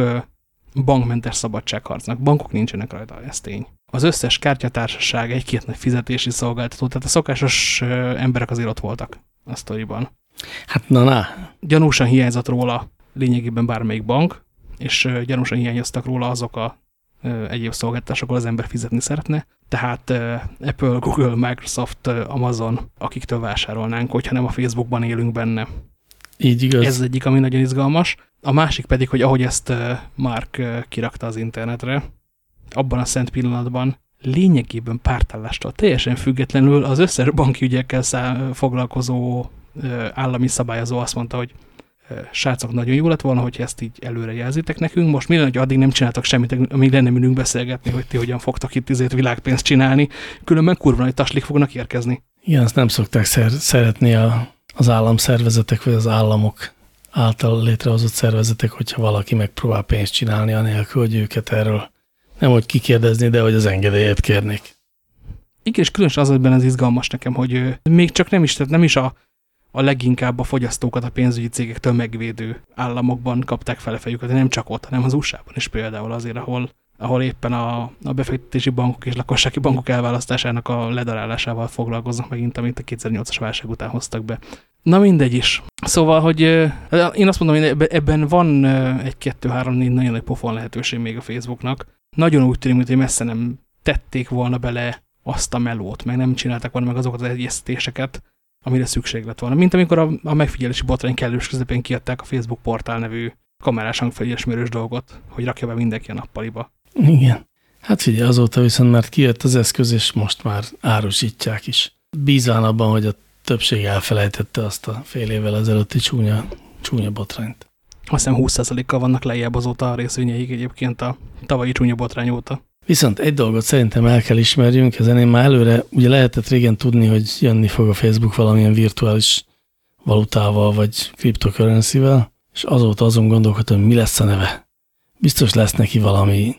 bankmentes szabadságharcnak. Bankok nincsenek rajta, ez tény. Az összes kártyatársaság, egy-két nagy fizetési szolgáltató, tehát a szokásos emberek azért ott voltak a sztoriban.
Hát na.
Gyanúsan hiányzott róla lényegében bármelyik bank, és gyanúsan hiányoztak róla azok a egyéb szolgáltatások, ahol az ember fizetni szeretne. Tehát Apple, Google, Microsoft, Amazon, akiktől vásárolnánk, hogyha nem a Facebookban élünk benne.
Így igaz.
Ez az egyik, ami nagyon izgalmas. A másik pedig, hogy ahogy ezt Mark kirakta az internetre, abban a szent pillanatban lényegében pártállástól teljesen függetlenül az összes banki ügyekkel foglalkozó állami szabályozó azt mondta, hogy srácok, nagyon jó lett volna, hogyha ezt így előre jelzitek nekünk. Most minden, hogy addig nem csináltak semmit, amíg lenne ülünk beszélgetni, hogy ti hogyan fogtok itt világpénzt csinálni, különben kurva nagy taslik fognak érkezni.
Igen, azt nem szokták szeretni az államszervezetek, vagy az államok által létrehozott szervezetek, hogyha valaki megpróbál pénzt csinálni, anélkül, hogy őket erről nem hogy kikérdezni, de hogy az engedélyet kérnék.
Igen, és különösen az ebben az izgalmas nekem, hogy még csak nem is a leginkább a fogyasztókat a pénzügyi cégektől megvédő államokban kapták fel a fejüket, de nem csak ott, hanem az USA-ban is például azért, ahol éppen a befektetési bankok és lakossági bankok elválasztásának a ledarálásával foglalkoznak megint, amit a 2008-as válság után hoztak be. Na mindegy is. Szóval, hogy én azt mondom, hogy ebben van 1-2-3-4 nagyon nagy pofon lehetőség még a Facebooknak. Nagyon úgy tűnik, hogy messze nem tették volna bele azt a melót, meg nem csinálták volna meg azokat az egyeztetéseket, amire szükség lett volna. Mint amikor a megfigyelési botrány kellős közepén kiadták a Facebook portál nevű kamerás hangfelismerős dolgot, hogy rakja be mindenki a nappaliba.
Igen. Hát figyelj, azóta viszont már kijött az eszköz, és most már árusítják is. Bízván abban, hogy a többség elfelejtette azt a fél évvel ezelőtti csúnya botrányt.
Azt hiszem 20%-kal vannak lejjebb azóta a részvényeik egyébként a tavalyi csúnya botrány óta.
Viszont egy dolgot szerintem el kell ismerjünk, ezen én már előre, ugye lehetett régen tudni, hogy jönni fog a Facebook valamilyen virtuális valutával, vagy cryptocurrency-vel, és azóta azon gondolkodtam, hogy mi lesz a neve. Biztos lesz neki valami,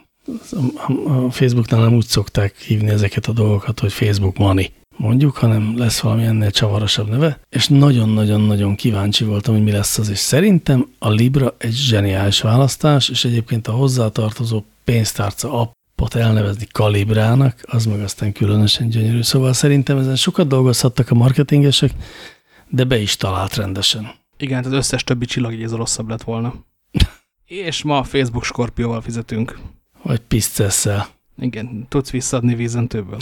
a Facebooknál nem úgy szokták hívni ezeket a dolgokat, hogy Facebook Money mondjuk, hanem lesz valami ennél csavarosabb neve, és nagyon-nagyon-nagyon kíváncsi voltam, hogy mi lesz az, és szerintem a Libra egy zseniális választás, és egyébként a hozzátartozó pénztárca appot elnevezni Kalibrának, az meg aztán különösen gyönyörű, szóval szerintem ezen sokat dolgozhattak a marketingesek, de be is talált rendesen.
Igen, az összes többi csillagjegyző rosszabb lett volna. És ma a Facebook Skorpióval fizetünk.
Vagy Piscesszel.
Igen, tudsz visszaadni vízentőből.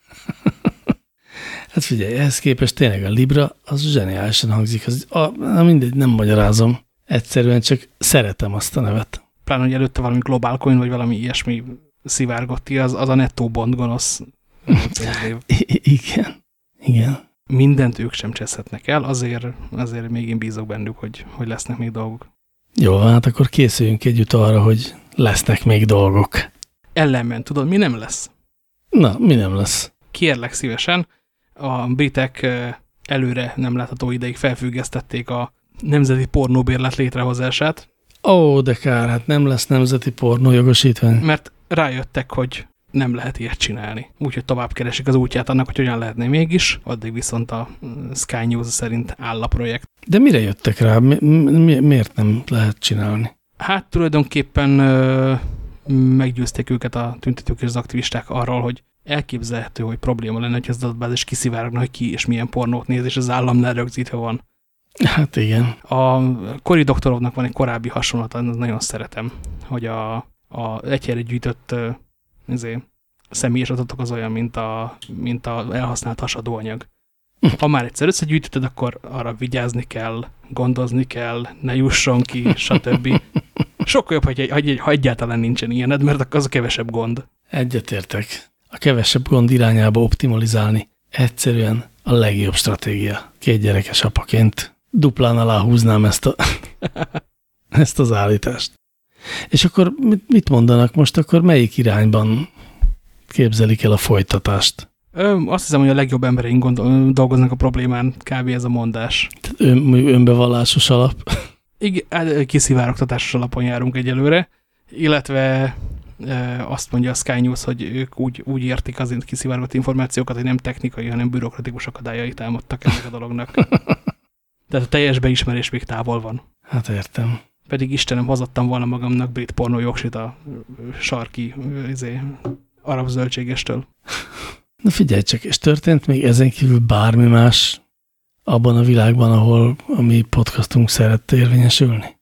Hát figyelj, ehhez képest tényleg a Libra az zseniálisan hangzik. Mindegy, nem magyarázom. Egyszerűen csak szeretem azt a nevet.
Pláne, hogy előtte valami Global Coin, vagy valami ilyesmi szivárgott az a nettó bond gonosz.
Igen.
Mindent ők sem cseszhetnek el, azért még én bízok bennük, hogy lesznek még dolgok.
Jó, hát akkor készüljünk együtt arra, hogy lesznek még dolgok.
Ellenben, tudod, mi nem lesz?
Na, mi nem lesz?
Kérlek szívesen, a britek előre nem látható ideig felfüggesztették a nemzeti pornóbérlet létrehozását.
Ó, de kár, hát nem lesz nemzeti pornójogosítvány.
Mert rájöttek, hogy nem lehet ilyet csinálni. Úgyhogy tovább keresik az útját annak, hogy hogyan lehetne mégis. Addig viszont a Sky News szerint áll a projekt.
De mire jöttek rá? Miért nem lehet csinálni?
Hát tulajdonképpen meggyőzték őket a tüntetők és az aktivisták arról, hogy elképzelhető, hogy probléma lenne, hogy ez az adatbázis kiszivárogna, hogy ki és milyen pornót néz, és az államnál rögzítve van.
Hát igen.
A Cory Doctorownak van egy korábbi hasonlat, nagyon szeretem, hogy a egy helyre gyűjtött személyes adatok az olyan, mint a elhasznált hasadóanyag. Ha már egyszer összegyűjtötted, akkor arra vigyázni kell, gondozni kell, ne jusson ki, stb. Sokkal jobb, ha egyáltalán nincsen ilyened, mert az a kevesebb gond.
Egyetértek. A kevesebb gond irányába optimalizálni egyszerűen a legjobb stratégia. 2 gyerekes apaként duplán aláhúznám ezt az állítást. És akkor mit mondanak most, akkor melyik irányban képzelik el a folytatást?
Azt hiszem, hogy a legjobb embereink dolgoznak a problémán, kb. Ez a mondás.
Önbevallásos alap?
Igen, kiszivárogtatásos alapon járunk egyelőre, illetve azt mondja a Sky News, hogy ők úgy értik az kiszivárgott információkat, hogy nem technikai, hanem bürokratikus akadályai támadtak ennek a dolognak. Tehát a teljes beismerés még távol van.
Hát értem.
Pedig Istenem, hozottam volna magamnak brit pornó jogsit a sarki arab zöldségestől.
Na figyelj csak, és történt még ezen kívül bármi más abban a világban, ahol a mi podcastunk szerette érvényesülni?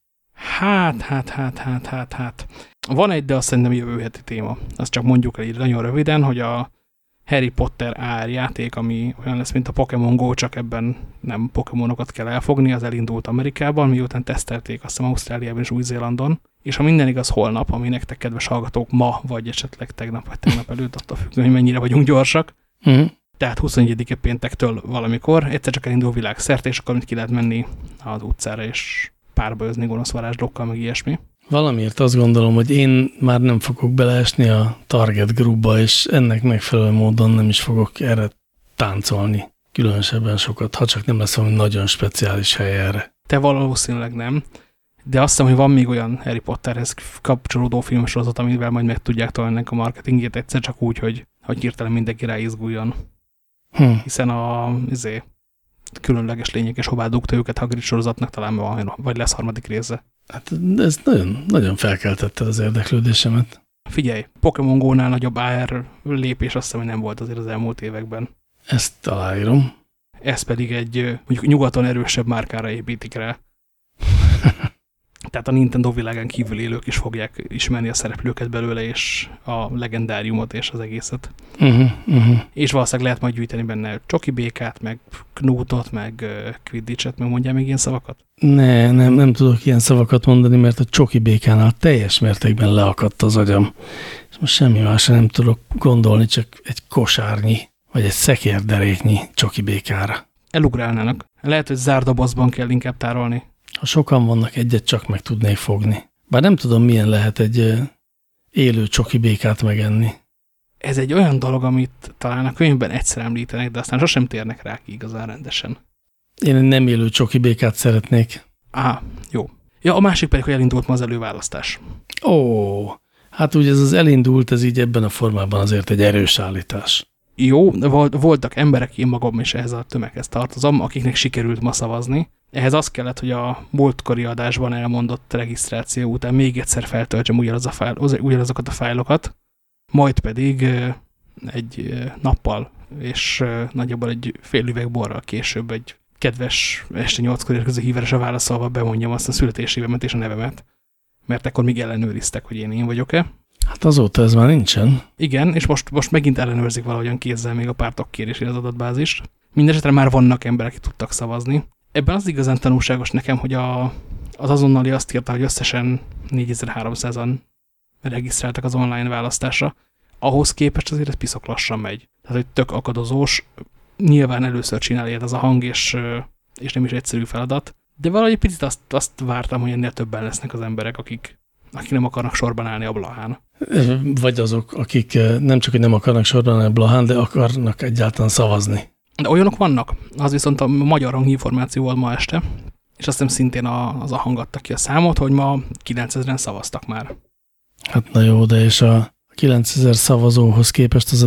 Hát. Van egy, de azt szerintem jövő heti téma. Azt csak mondjuk el így nagyon röviden, hogy a Harry Potter AR játék, ami olyan lesz, mint a Pokémon Go, csak ebben nem Pokémonokat kell elfogni, az elindult Amerikában, miután tesztelték azt hiszem Ausztráliában és Új-Zélandon, és ha minden igaz holnap, ami nektek kedves hallgatók ma, vagy esetleg tegnap, vagy tegnap előtt, attól függően, hogy mennyire vagyunk gyorsak. Tehát 21. péntektől valamikor egyszer csak elindul világszerte, és akkor ki lehet menni az utcára, és párbajozni gonosz varázslókkal, meg ilyesmi.
Valamiért azt gondolom, hogy én már nem fogok beleesni a target groupba, és ennek megfelelő módon nem is fogok erre táncolni különösebben sokat, ha csak nem lesz valami nagyon speciális hely erre.
Te valószínűleg nem, de azt hiszem, hogy van még olyan Harry Potterhez kapcsolódó filmsorozat, amivel majd meg tudják találni a marketingét egyszer csak úgy, hogy hirtelen mindenki ráizguljon. Hiszen a különleges lények, és hová dugta őket Hagrid sorozatnak talán van, vagy lesz 3. része.
Hát ez nagyon, nagyon felkeltette az érdeklődésemet.
Figyelj, Pokémon Go-nál nagyobb AR lépés azt hiszem, hogy nem volt azért az elmúlt években.
Ezt aláírom.
Ez pedig egy mondjuk nyugaton erősebb márkára építik rá. Tehát a Nintendo világán kívül élők is fogják ismerni a szereplőket belőle, és a legendáriumot, és az egészet. És valószínűleg lehet majd gyűjteni benne csoki békát, meg knútot, meg quidditchet, meg mondjál még ilyen szavakat?
Nem tudok ilyen szavakat mondani, mert a csoki békánál teljes mértékben leakadt az agyam. És most semmi másra nem tudok gondolni, csak egy kosárnyi, vagy egy szekérderéknyi csoki békára.
Elugrálnának. Lehet, hogy zárdobozban kell inkább tárolni.
Ha sokan vannak, egyet csak meg tudnék fogni. Bár nem tudom, milyen lehet egy élő csoki békát megenni.
Ez egy olyan dolog, amit talán a könyvben egyszer említenek, de aztán sosem térnek rá ki igazán rendesen.
Én egy nem élő csoki békát szeretnék.
Jó. Ja, a másik pedig, hogy elindult ma az előválasztás.
Hát úgy ez az elindult, ez így ebben a formában azért egy erős állítás.
Jó, voltak emberek, én magam is ehhez a tömeghez tartozom, akiknek sikerült ma szavazni. Ehhez az kellett, hogy a múltkori adásban elmondott regisztráció után még egyszer feltöltsem ugyanazokat a fájlokat, majd pedig egy nappal és nagyjából egy fél üveg borral később egy kedves este 8-kor érkező hívásra válaszolva bemondjam azt a születésévemet és a nevemet, mert akkor még ellenőriztek, hogy én vagyok-e.
Hát azóta ez már nincsen. Igen,
és most megint ellenőrzik valahogyan kézzel még a pártok kérésére az adatbázist. Mindenesetre már vannak emberek, akik tudtak szavazni. Ebben az igazán tanulságos nekem, hogy az azonnali azt írta, hogy összesen 4300-an regisztráltak az online választásra. Ahhoz képest azért ez piszok lassan megy. Tehát, hogy tök akadozós, nyilván először csinál ilyet az a hang, és nem is egyszerű feladat. De valahogy picit azt vártam, hogy ennél többen lesznek az emberek, akik nem akarnak sorban állni a Blahán.
Vagy azok, akik nem csak, hogy nem akarnak sorban állni a Blahán, de akarnak egyáltalán szavazni.
De olyanok vannak. Az viszont a magyar hanginformáció volt ma este, és azt hiszem szintén az a hang adta ki a számot, hogy ma 9000-en szavaztak már.
Hát na jó, de és a 9000 szavazóhoz képest az a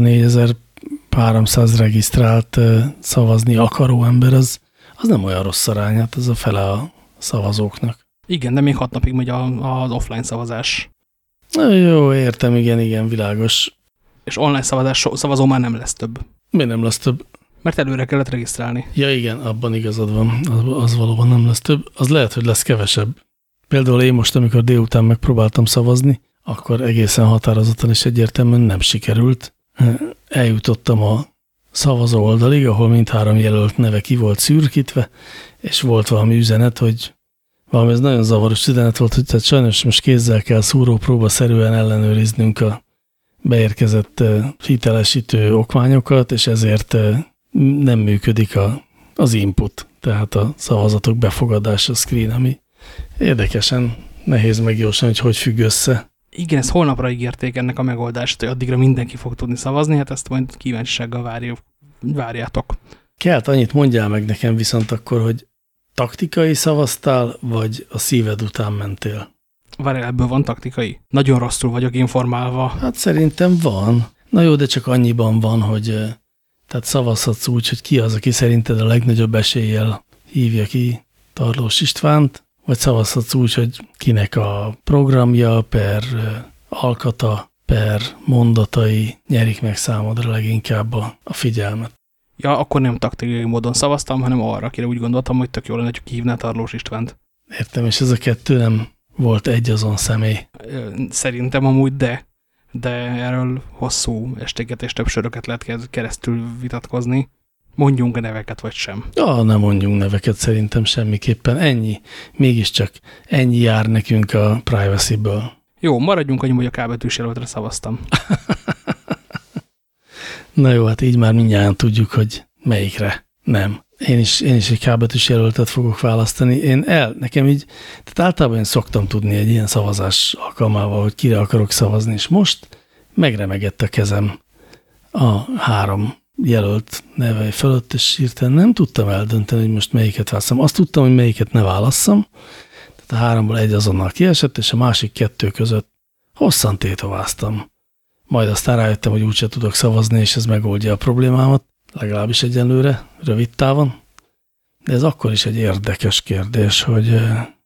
4300 regisztrált szavazni akaró ember, az nem olyan rossz arány, hát ez a fele a szavazóknak.
Igen, de még 6 napig megy az offline szavazás.
Na jó, értem, igen, világos.
És online szavazó már nem lesz több.
Miért nem lesz több?
Mert előre kellett regisztrálni.
Ja igen, abban igazad van, az valóban nem lesz több. Az lehet, hogy lesz kevesebb. Például én most, amikor délután megpróbáltam szavazni, akkor egészen határozottan és egyértelműen nem sikerült. eljutottam a szavazó oldalig, ahol mindhárom jelölt neve ki volt szürkítve, és volt valami üzenet, hogy valami ez nagyon zavaros üzenet volt, hogy tehát sajnos most kézzel kell szúrópróbaszerűen ellenőriznünk a beérkezett hitelesítő okmányokat, és ezért nem működik az input, tehát a szavazatok befogadása screen, ami érdekesen nehéz megjósolni, hogy függ össze.
Igen, ezt holnapra ígérték ennek a megoldást, hogy addigra mindenki fog tudni szavazni, hát ezt majd kíváncsisággal várjátok.
Kelt, annyit mondjál meg nekem viszont akkor, hogy taktikai szavaztál, vagy a szíved után mentél?
Várjál, ebből van taktikai? Nagyon rosszul vagyok informálva.
Hát szerintem van. Na jó, de csak annyiban van, hogy tehát szavazhatsz úgy, hogy ki az, aki szerinted a legnagyobb eséllyel hívja ki Tarlós Istvánt, vagy szavazhatsz úgy, hogy kinek a programja per alkata per mondatai nyerik meg számodra leginkább a figyelmet.
Ja, akkor nem taktikai módon szavaztam, hanem arra, akire úgy gondoltam, hogy tök jó lenne, hogy hívná Tarlós Istvánt.
Értem, és ez a kettő nem volt egy azon személy.
Szerintem amúgy de erről hosszú estéket és több söröket lehet keresztül vitatkozni. Mondjunk neveket, vagy sem?
Ja, nem mondjunk neveket szerintem semmiképpen. Ennyi. Mégiscsak ennyi jár nekünk a privacy-ből.
Jó, maradjunk annyi, hogy a K betűs jelöltre szavaztam.
Na jó, hát így már mindjárt tudjuk, hogy melyikre nem. Én is egy K betűs jelöltet fogok választani. Nekem így, tehát általában én szoktam tudni egy ilyen szavazás alkalmával, hogy kire akarok szavazni, és most megremegett a kezem a 3 jelölt neve fölött, és hirtelen nem tudtam eldönteni, hogy most melyiket választom. Azt tudtam, hogy melyiket ne válasszam, tehát a 3-ból egy azonnal kiesett, és a másik 2 között hosszan tétováztam. Majd aztán rájöttem, hogy úgyse tudok szavazni, és ez megoldja a problémámat, legalábbis egyenlőre, rövid távon. De ez akkor is egy érdekes kérdés, hogy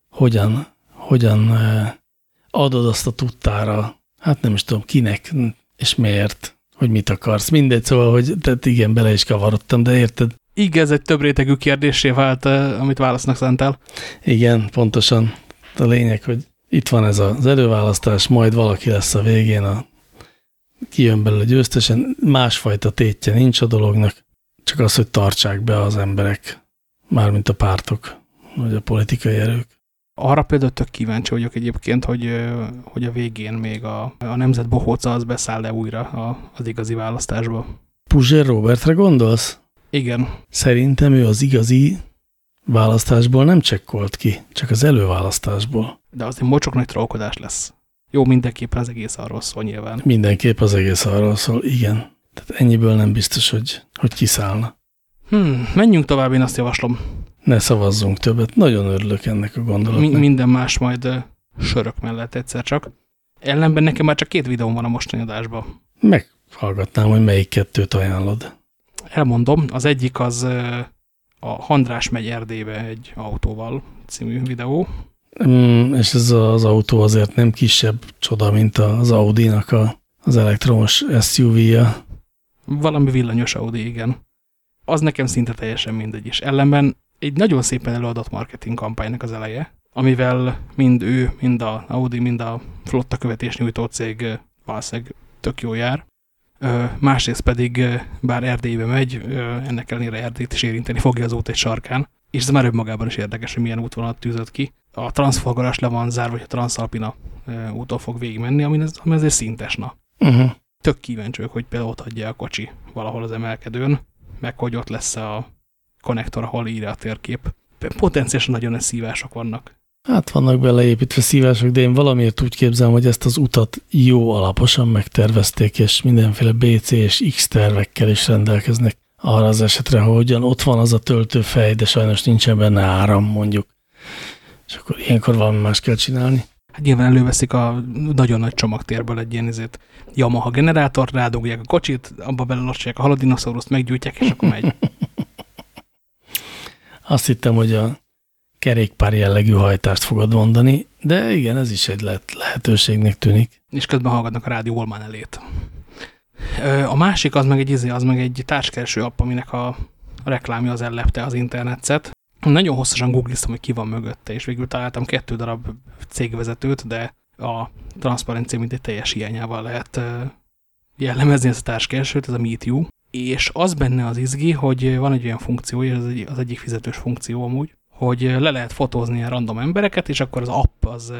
hogyan adod azt a tudtára, hát nem is tudom kinek, és miért, hogy mit akarsz. Mindegy, szóval, hogy tehát igen, bele is kavarodtam, de érted?
Igen, ez egy több rétegű kérdésé vált, amit válasznak szántál.
Igen, pontosan. A lényeg, hogy itt van ez az előválasztás, majd valaki lesz a végén, kijön belőle győztesen, másfajta tétje nincs a dolognak, csak az, hogy tartsák be az emberek, mármint a pártok, vagy a politikai erők.
Arra például tök kíváncsi vagyok egyébként, hogy a végén még a nemzet bohóca az beszáll-e újra az igazi választásba.
Puzsér Robertre gondolsz?
Igen.
Szerintem ő az igazi választásból nem csekkolt ki, csak az előválasztásból.
De az egy mocsok nagy trollkodás lesz. Jó, mindenképpen az egész arról szól nyilván.
Mindenképp az egész arról szól, igen. Tehát ennyiből nem biztos, hogy kiszállna.
Menjünk tovább, én azt javaslom.
Ne szavazzunk többet. Nagyon örülök ennek a gondolatnak.
Minden más majd sörök mellett egyszer csak. Ellenben nekem már csak 2 videóm van a mostani adásban.
Meghallgatnám, hogy melyik 2-t ajánlod.
Elmondom, az egyik az a Handrás megy Erdélybe egy autóval című videó.
És ez az autó azért nem kisebb csoda, mint az Audi-nak az elektromos SUV-ja.
Valami villanyos Audi, igen. Az nekem szinte teljesen mindegy is. Ellenben egy nagyon szépen előadott marketing kampánynak az eleje, amivel mind ő, mind a Audi, mind a flotta követésnyújtó cég valószínűleg tök jó jár. Másrészt pedig, bár Erdélybe megy, ennek ellenére Erdélyt is érinteni fogja az út egy sarkán, és ez már önmagában is érdekes, hogy milyen útvonalat tűzött ki. A transzforgarás le van zárva, vagy a Transzalpina úton fog végigmenni, ami azért szintes, na. Tök kíváncsi, hogy például ott hagyja a kocsi valahol az emelkedőn, meg hogy ott lesz a konnektor, ahol írja a térkép. Potenciálisan nagyon nagy szívások vannak.
Hát vannak beleépítve szívások, de én valamiért úgy képzelem, hogy ezt az utat jó alaposan megtervezték, és mindenféle BC és X tervekkel is rendelkeznek arra az esetre, hogy ugyan ott van az a töltőfej, de sajnos nincsen benne áram, mondjuk. És akkor ilyenkor valami más kell csinálni.
Hát nyilván előveszik a nagyon nagy csomagtérből egy ilyen Yamaha generátort, rádugják a kocsit, abba belelossolják a haladinoszoruszt, meggyújtják, és akkor megy.
Azt hittem, hogy a kerékpár jellegű hajtást fogod mondani, de igen, ez is egy lehetőségnek tűnik.
És közben hallgatnak a rádió Olmán elét. A másik az meg egy társkereső app, aminek a reklámja az ellepte az internetszet. Nagyon hosszasan googliztam, hogy ki van mögötte, és végül találtam 2 darab cégvezetőt, de a transzparencia mint egy teljes hiányával lehet jellemezni ezt a társkeresőt, ez a Meet You, és az benne az izgi, hogy van egy olyan funkció, és az egyik fizetős funkció amúgy, hogy le lehet fotózni ilyen random embereket, és akkor az app az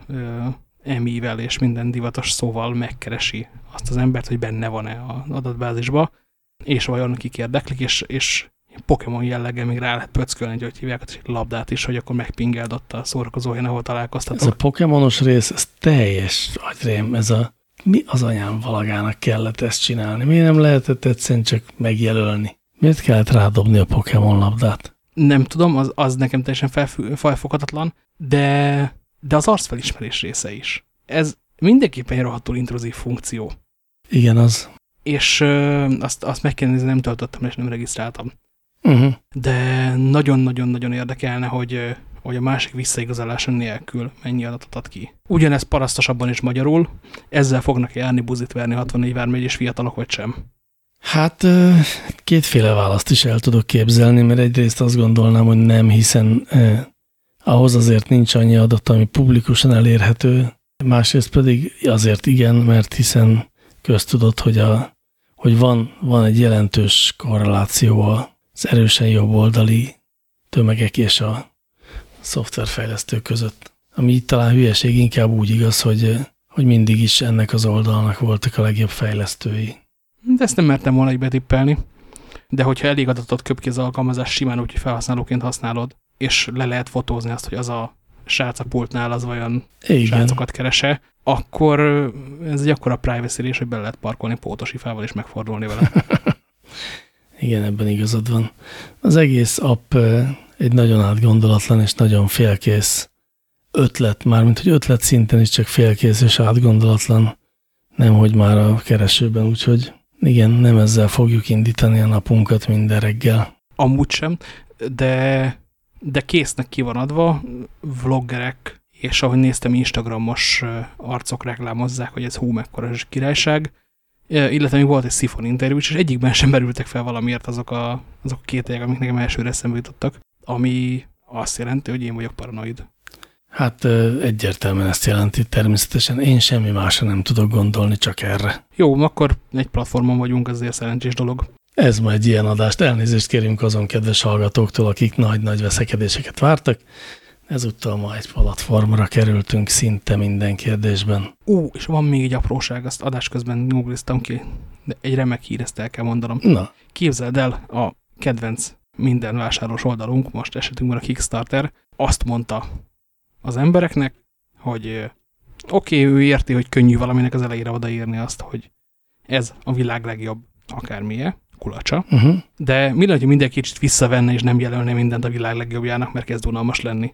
emivel és minden divatos szóval megkeresi azt az embert, hogy benne van-e az adatbázisba, és vajon kik érdeklik, és Pokémon jelleggel még rá lehet pöckölni, hogy hívják egy labdát is, hogy akkor megpingeld ott a szórakozóhelyen, ahol találkoztatok.
Ez a Pokémonos rész, ez teljes agyrém, mi az anyám valagának kellett ezt csinálni? Miért nem lehetett egyszerűen csak megjelölni? Miért kellett rádobni a Pokémon labdát?
Nem tudom, az nekem teljesen felfoghatatlan, de az arcfelismerés része is. Ez mindenképpen egy rohadtul intruzív funkció.
Igen, az.
És azt meg kell nézni, nem töltöttem és nem regisztráltam.
Uh-huh.
De nagyon-nagyon-nagyon érdekelne, hogy a másik visszaigazolása nélkül mennyi adatot ad ki. Ugyanez parasztosabban is magyarul, ezzel fognak járni buzit verni 64 vármegyés fiatalok, vagy sem?
Hát kétféle választ is el tudok képzelni, mert egyrészt azt gondolnám, hogy nem, hiszen ahhoz azért nincs annyi adat, ami publikusan elérhető, másrészt pedig azért igen, mert hiszen köztudott, hogy van egy jelentős korreláció az erősen jobboldali tömegek és a szoftverfejlesztők között. Ami itt talán hülyeség, inkább úgy igaz, hogy mindig is ennek az oldalnak voltak a legjobb fejlesztői.
De ezt nem mertem volna így betippelni. De hogyha elég adatot köp ki az alkalmazás simán úgy, hogy felhasználóként használod, és le lehet fotózni azt, hogy az a srác a pultnál az vajon srácokat kerese, akkor ez egy akkora privacy-rés, hogy bele lehet parkolni pótosifával és megfordulni vele.
Igen, ebben igazad van. Az egész app egy nagyon átgondolatlan és nagyon félkész ötlet, mármint hogy ötlet szinten is csak félkész és átgondolatlan, nemhogy már a keresőben, úgyhogy igen, nem ezzel fogjuk indítani a napunkat minden reggel.
Amúgy sem, de késznek ki van adva, vloggerek, és ahogy néztem, Instagramos arcok reklámozzák, hogy ez mekkora királyság, illetve még volt egy Szifon interjú, és egyikben sem merültek fel valamiért azok a kételyek, amik nekem elsőre eszembe jutottak, ami azt jelenti, hogy én vagyok paranoid.
Hát egyértelműen ezt jelenti, természetesen én semmi másra nem tudok gondolni, csak erre.
Jó, akkor egy platformon vagyunk, azért szerencsés dolog.
Ez ma egy ilyen adást. Elnézést kérünk azon kedves hallgatóktól, akik nagy-nagy veszekedéseket vártak. Ezúttal ma egy platformra kerültünk szinte minden kérdésben. És
van még egy apróság, azt adás közben googliztam ki, de egy remek hír, ezt el kell mondanom.
Na.
Képzeld el, a kedvenc minden vásáros oldalunk, most esetünkben a Kickstarter, azt mondta az embereknek, hogy oké, ő érti, hogy könnyű valaminek az elejére odaírni azt, hogy ez a világ legjobb akármilyen, kulacsa, de mi lenne, hogy mindenki kicsit visszavenne és nem jelölne mindent a világ legjobbjának, mert kezd unalmas lenni.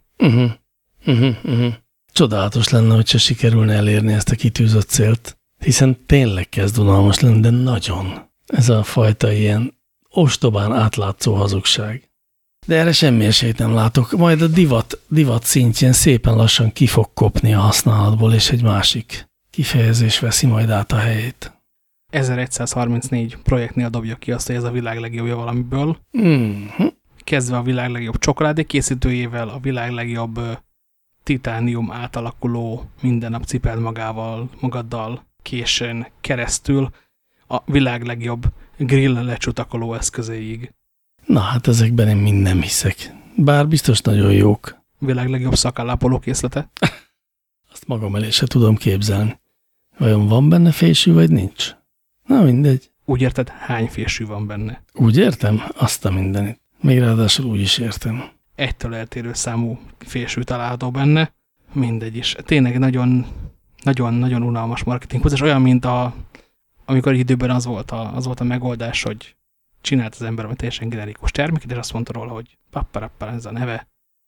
Csodálatos lenne, hogyha sikerülne elérni ezt a kitűzött célt, hiszen tényleg kezd unalmas lenni, de nagyon. Ez a fajta ilyen ostobán átlátszó hazugság. De erre semmi esélyt nem látok. Majd a divat szintjén szépen lassan ki fog kopni a használatból, és egy másik kifejezés veszi majd át a helyét.
1134 projektnél dobja ki azt, hogy ez a világ legjobbja valamiből. Kezdve a világ legjobb csokoládé készítőjével, a világ legjobb titánium átalakuló minden nap cipeld magaddal későn keresztül, a világ legjobb grill lecsutakoló eszközéig.
Na hát ezekben én mind nem hiszek. Bár biztos nagyon jók.
Világ legjobb szakállápoló készlete.
Azt magam elé se tudom képzelni. Vajon van benne fésű, vagy nincs? Na mindegy.
Úgy érted, hány fésű van benne?
Úgy értem? Azt a mindenit. Még ráadásul úgy is értem.
Egytől eltérő számú fésű található benne. Mindegy is. Tényleg nagyon unalmas marketing. És olyan, mint amikor egy időben az volt a megoldás, hogy csinált az ember egy teljesen generikus terméket, és azt mondta róla, hogy papparappal, ez a neve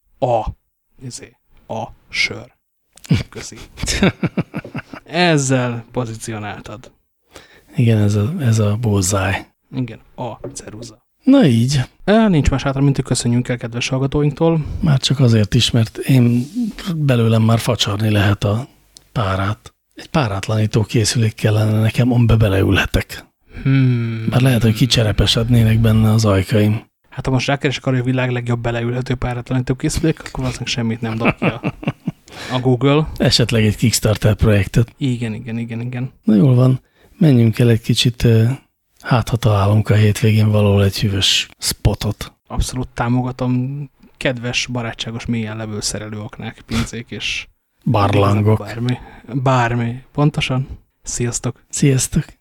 a sör. Köszi. Ezzel pozícionáltad.
Igen, ez a bullseye.
Igen, a ceruza.
Na így.
Nincs más hátra, mint hogy köszönjünk el kedves hallgatóinktól.
Már csak azért is, mert én belőlem már facsarni lehet a párát. Egy párátlanító készülék kellene nekem, amiben beleülhetek. Már lehet, hogy kicserepesednének benne az ajkaim. Hát
ha most rákeresek arra, hogy a világ legjobb beleülhető párátlanító készülék, akkor valószínűleg semmit nem dob ki a Google.
Esetleg egy Kickstarter projektet.
Igen.
Na jól van. menjünk el egy kicsit, hát ha találunk a hétvégén valahol egy hűvös spotot.
Abszolút támogatom. Kedves, barátságos, mélyen levő szerelőaknák, pincék és
barlangok.
Bármi. Pontosan. Sziasztok!
Sziasztok!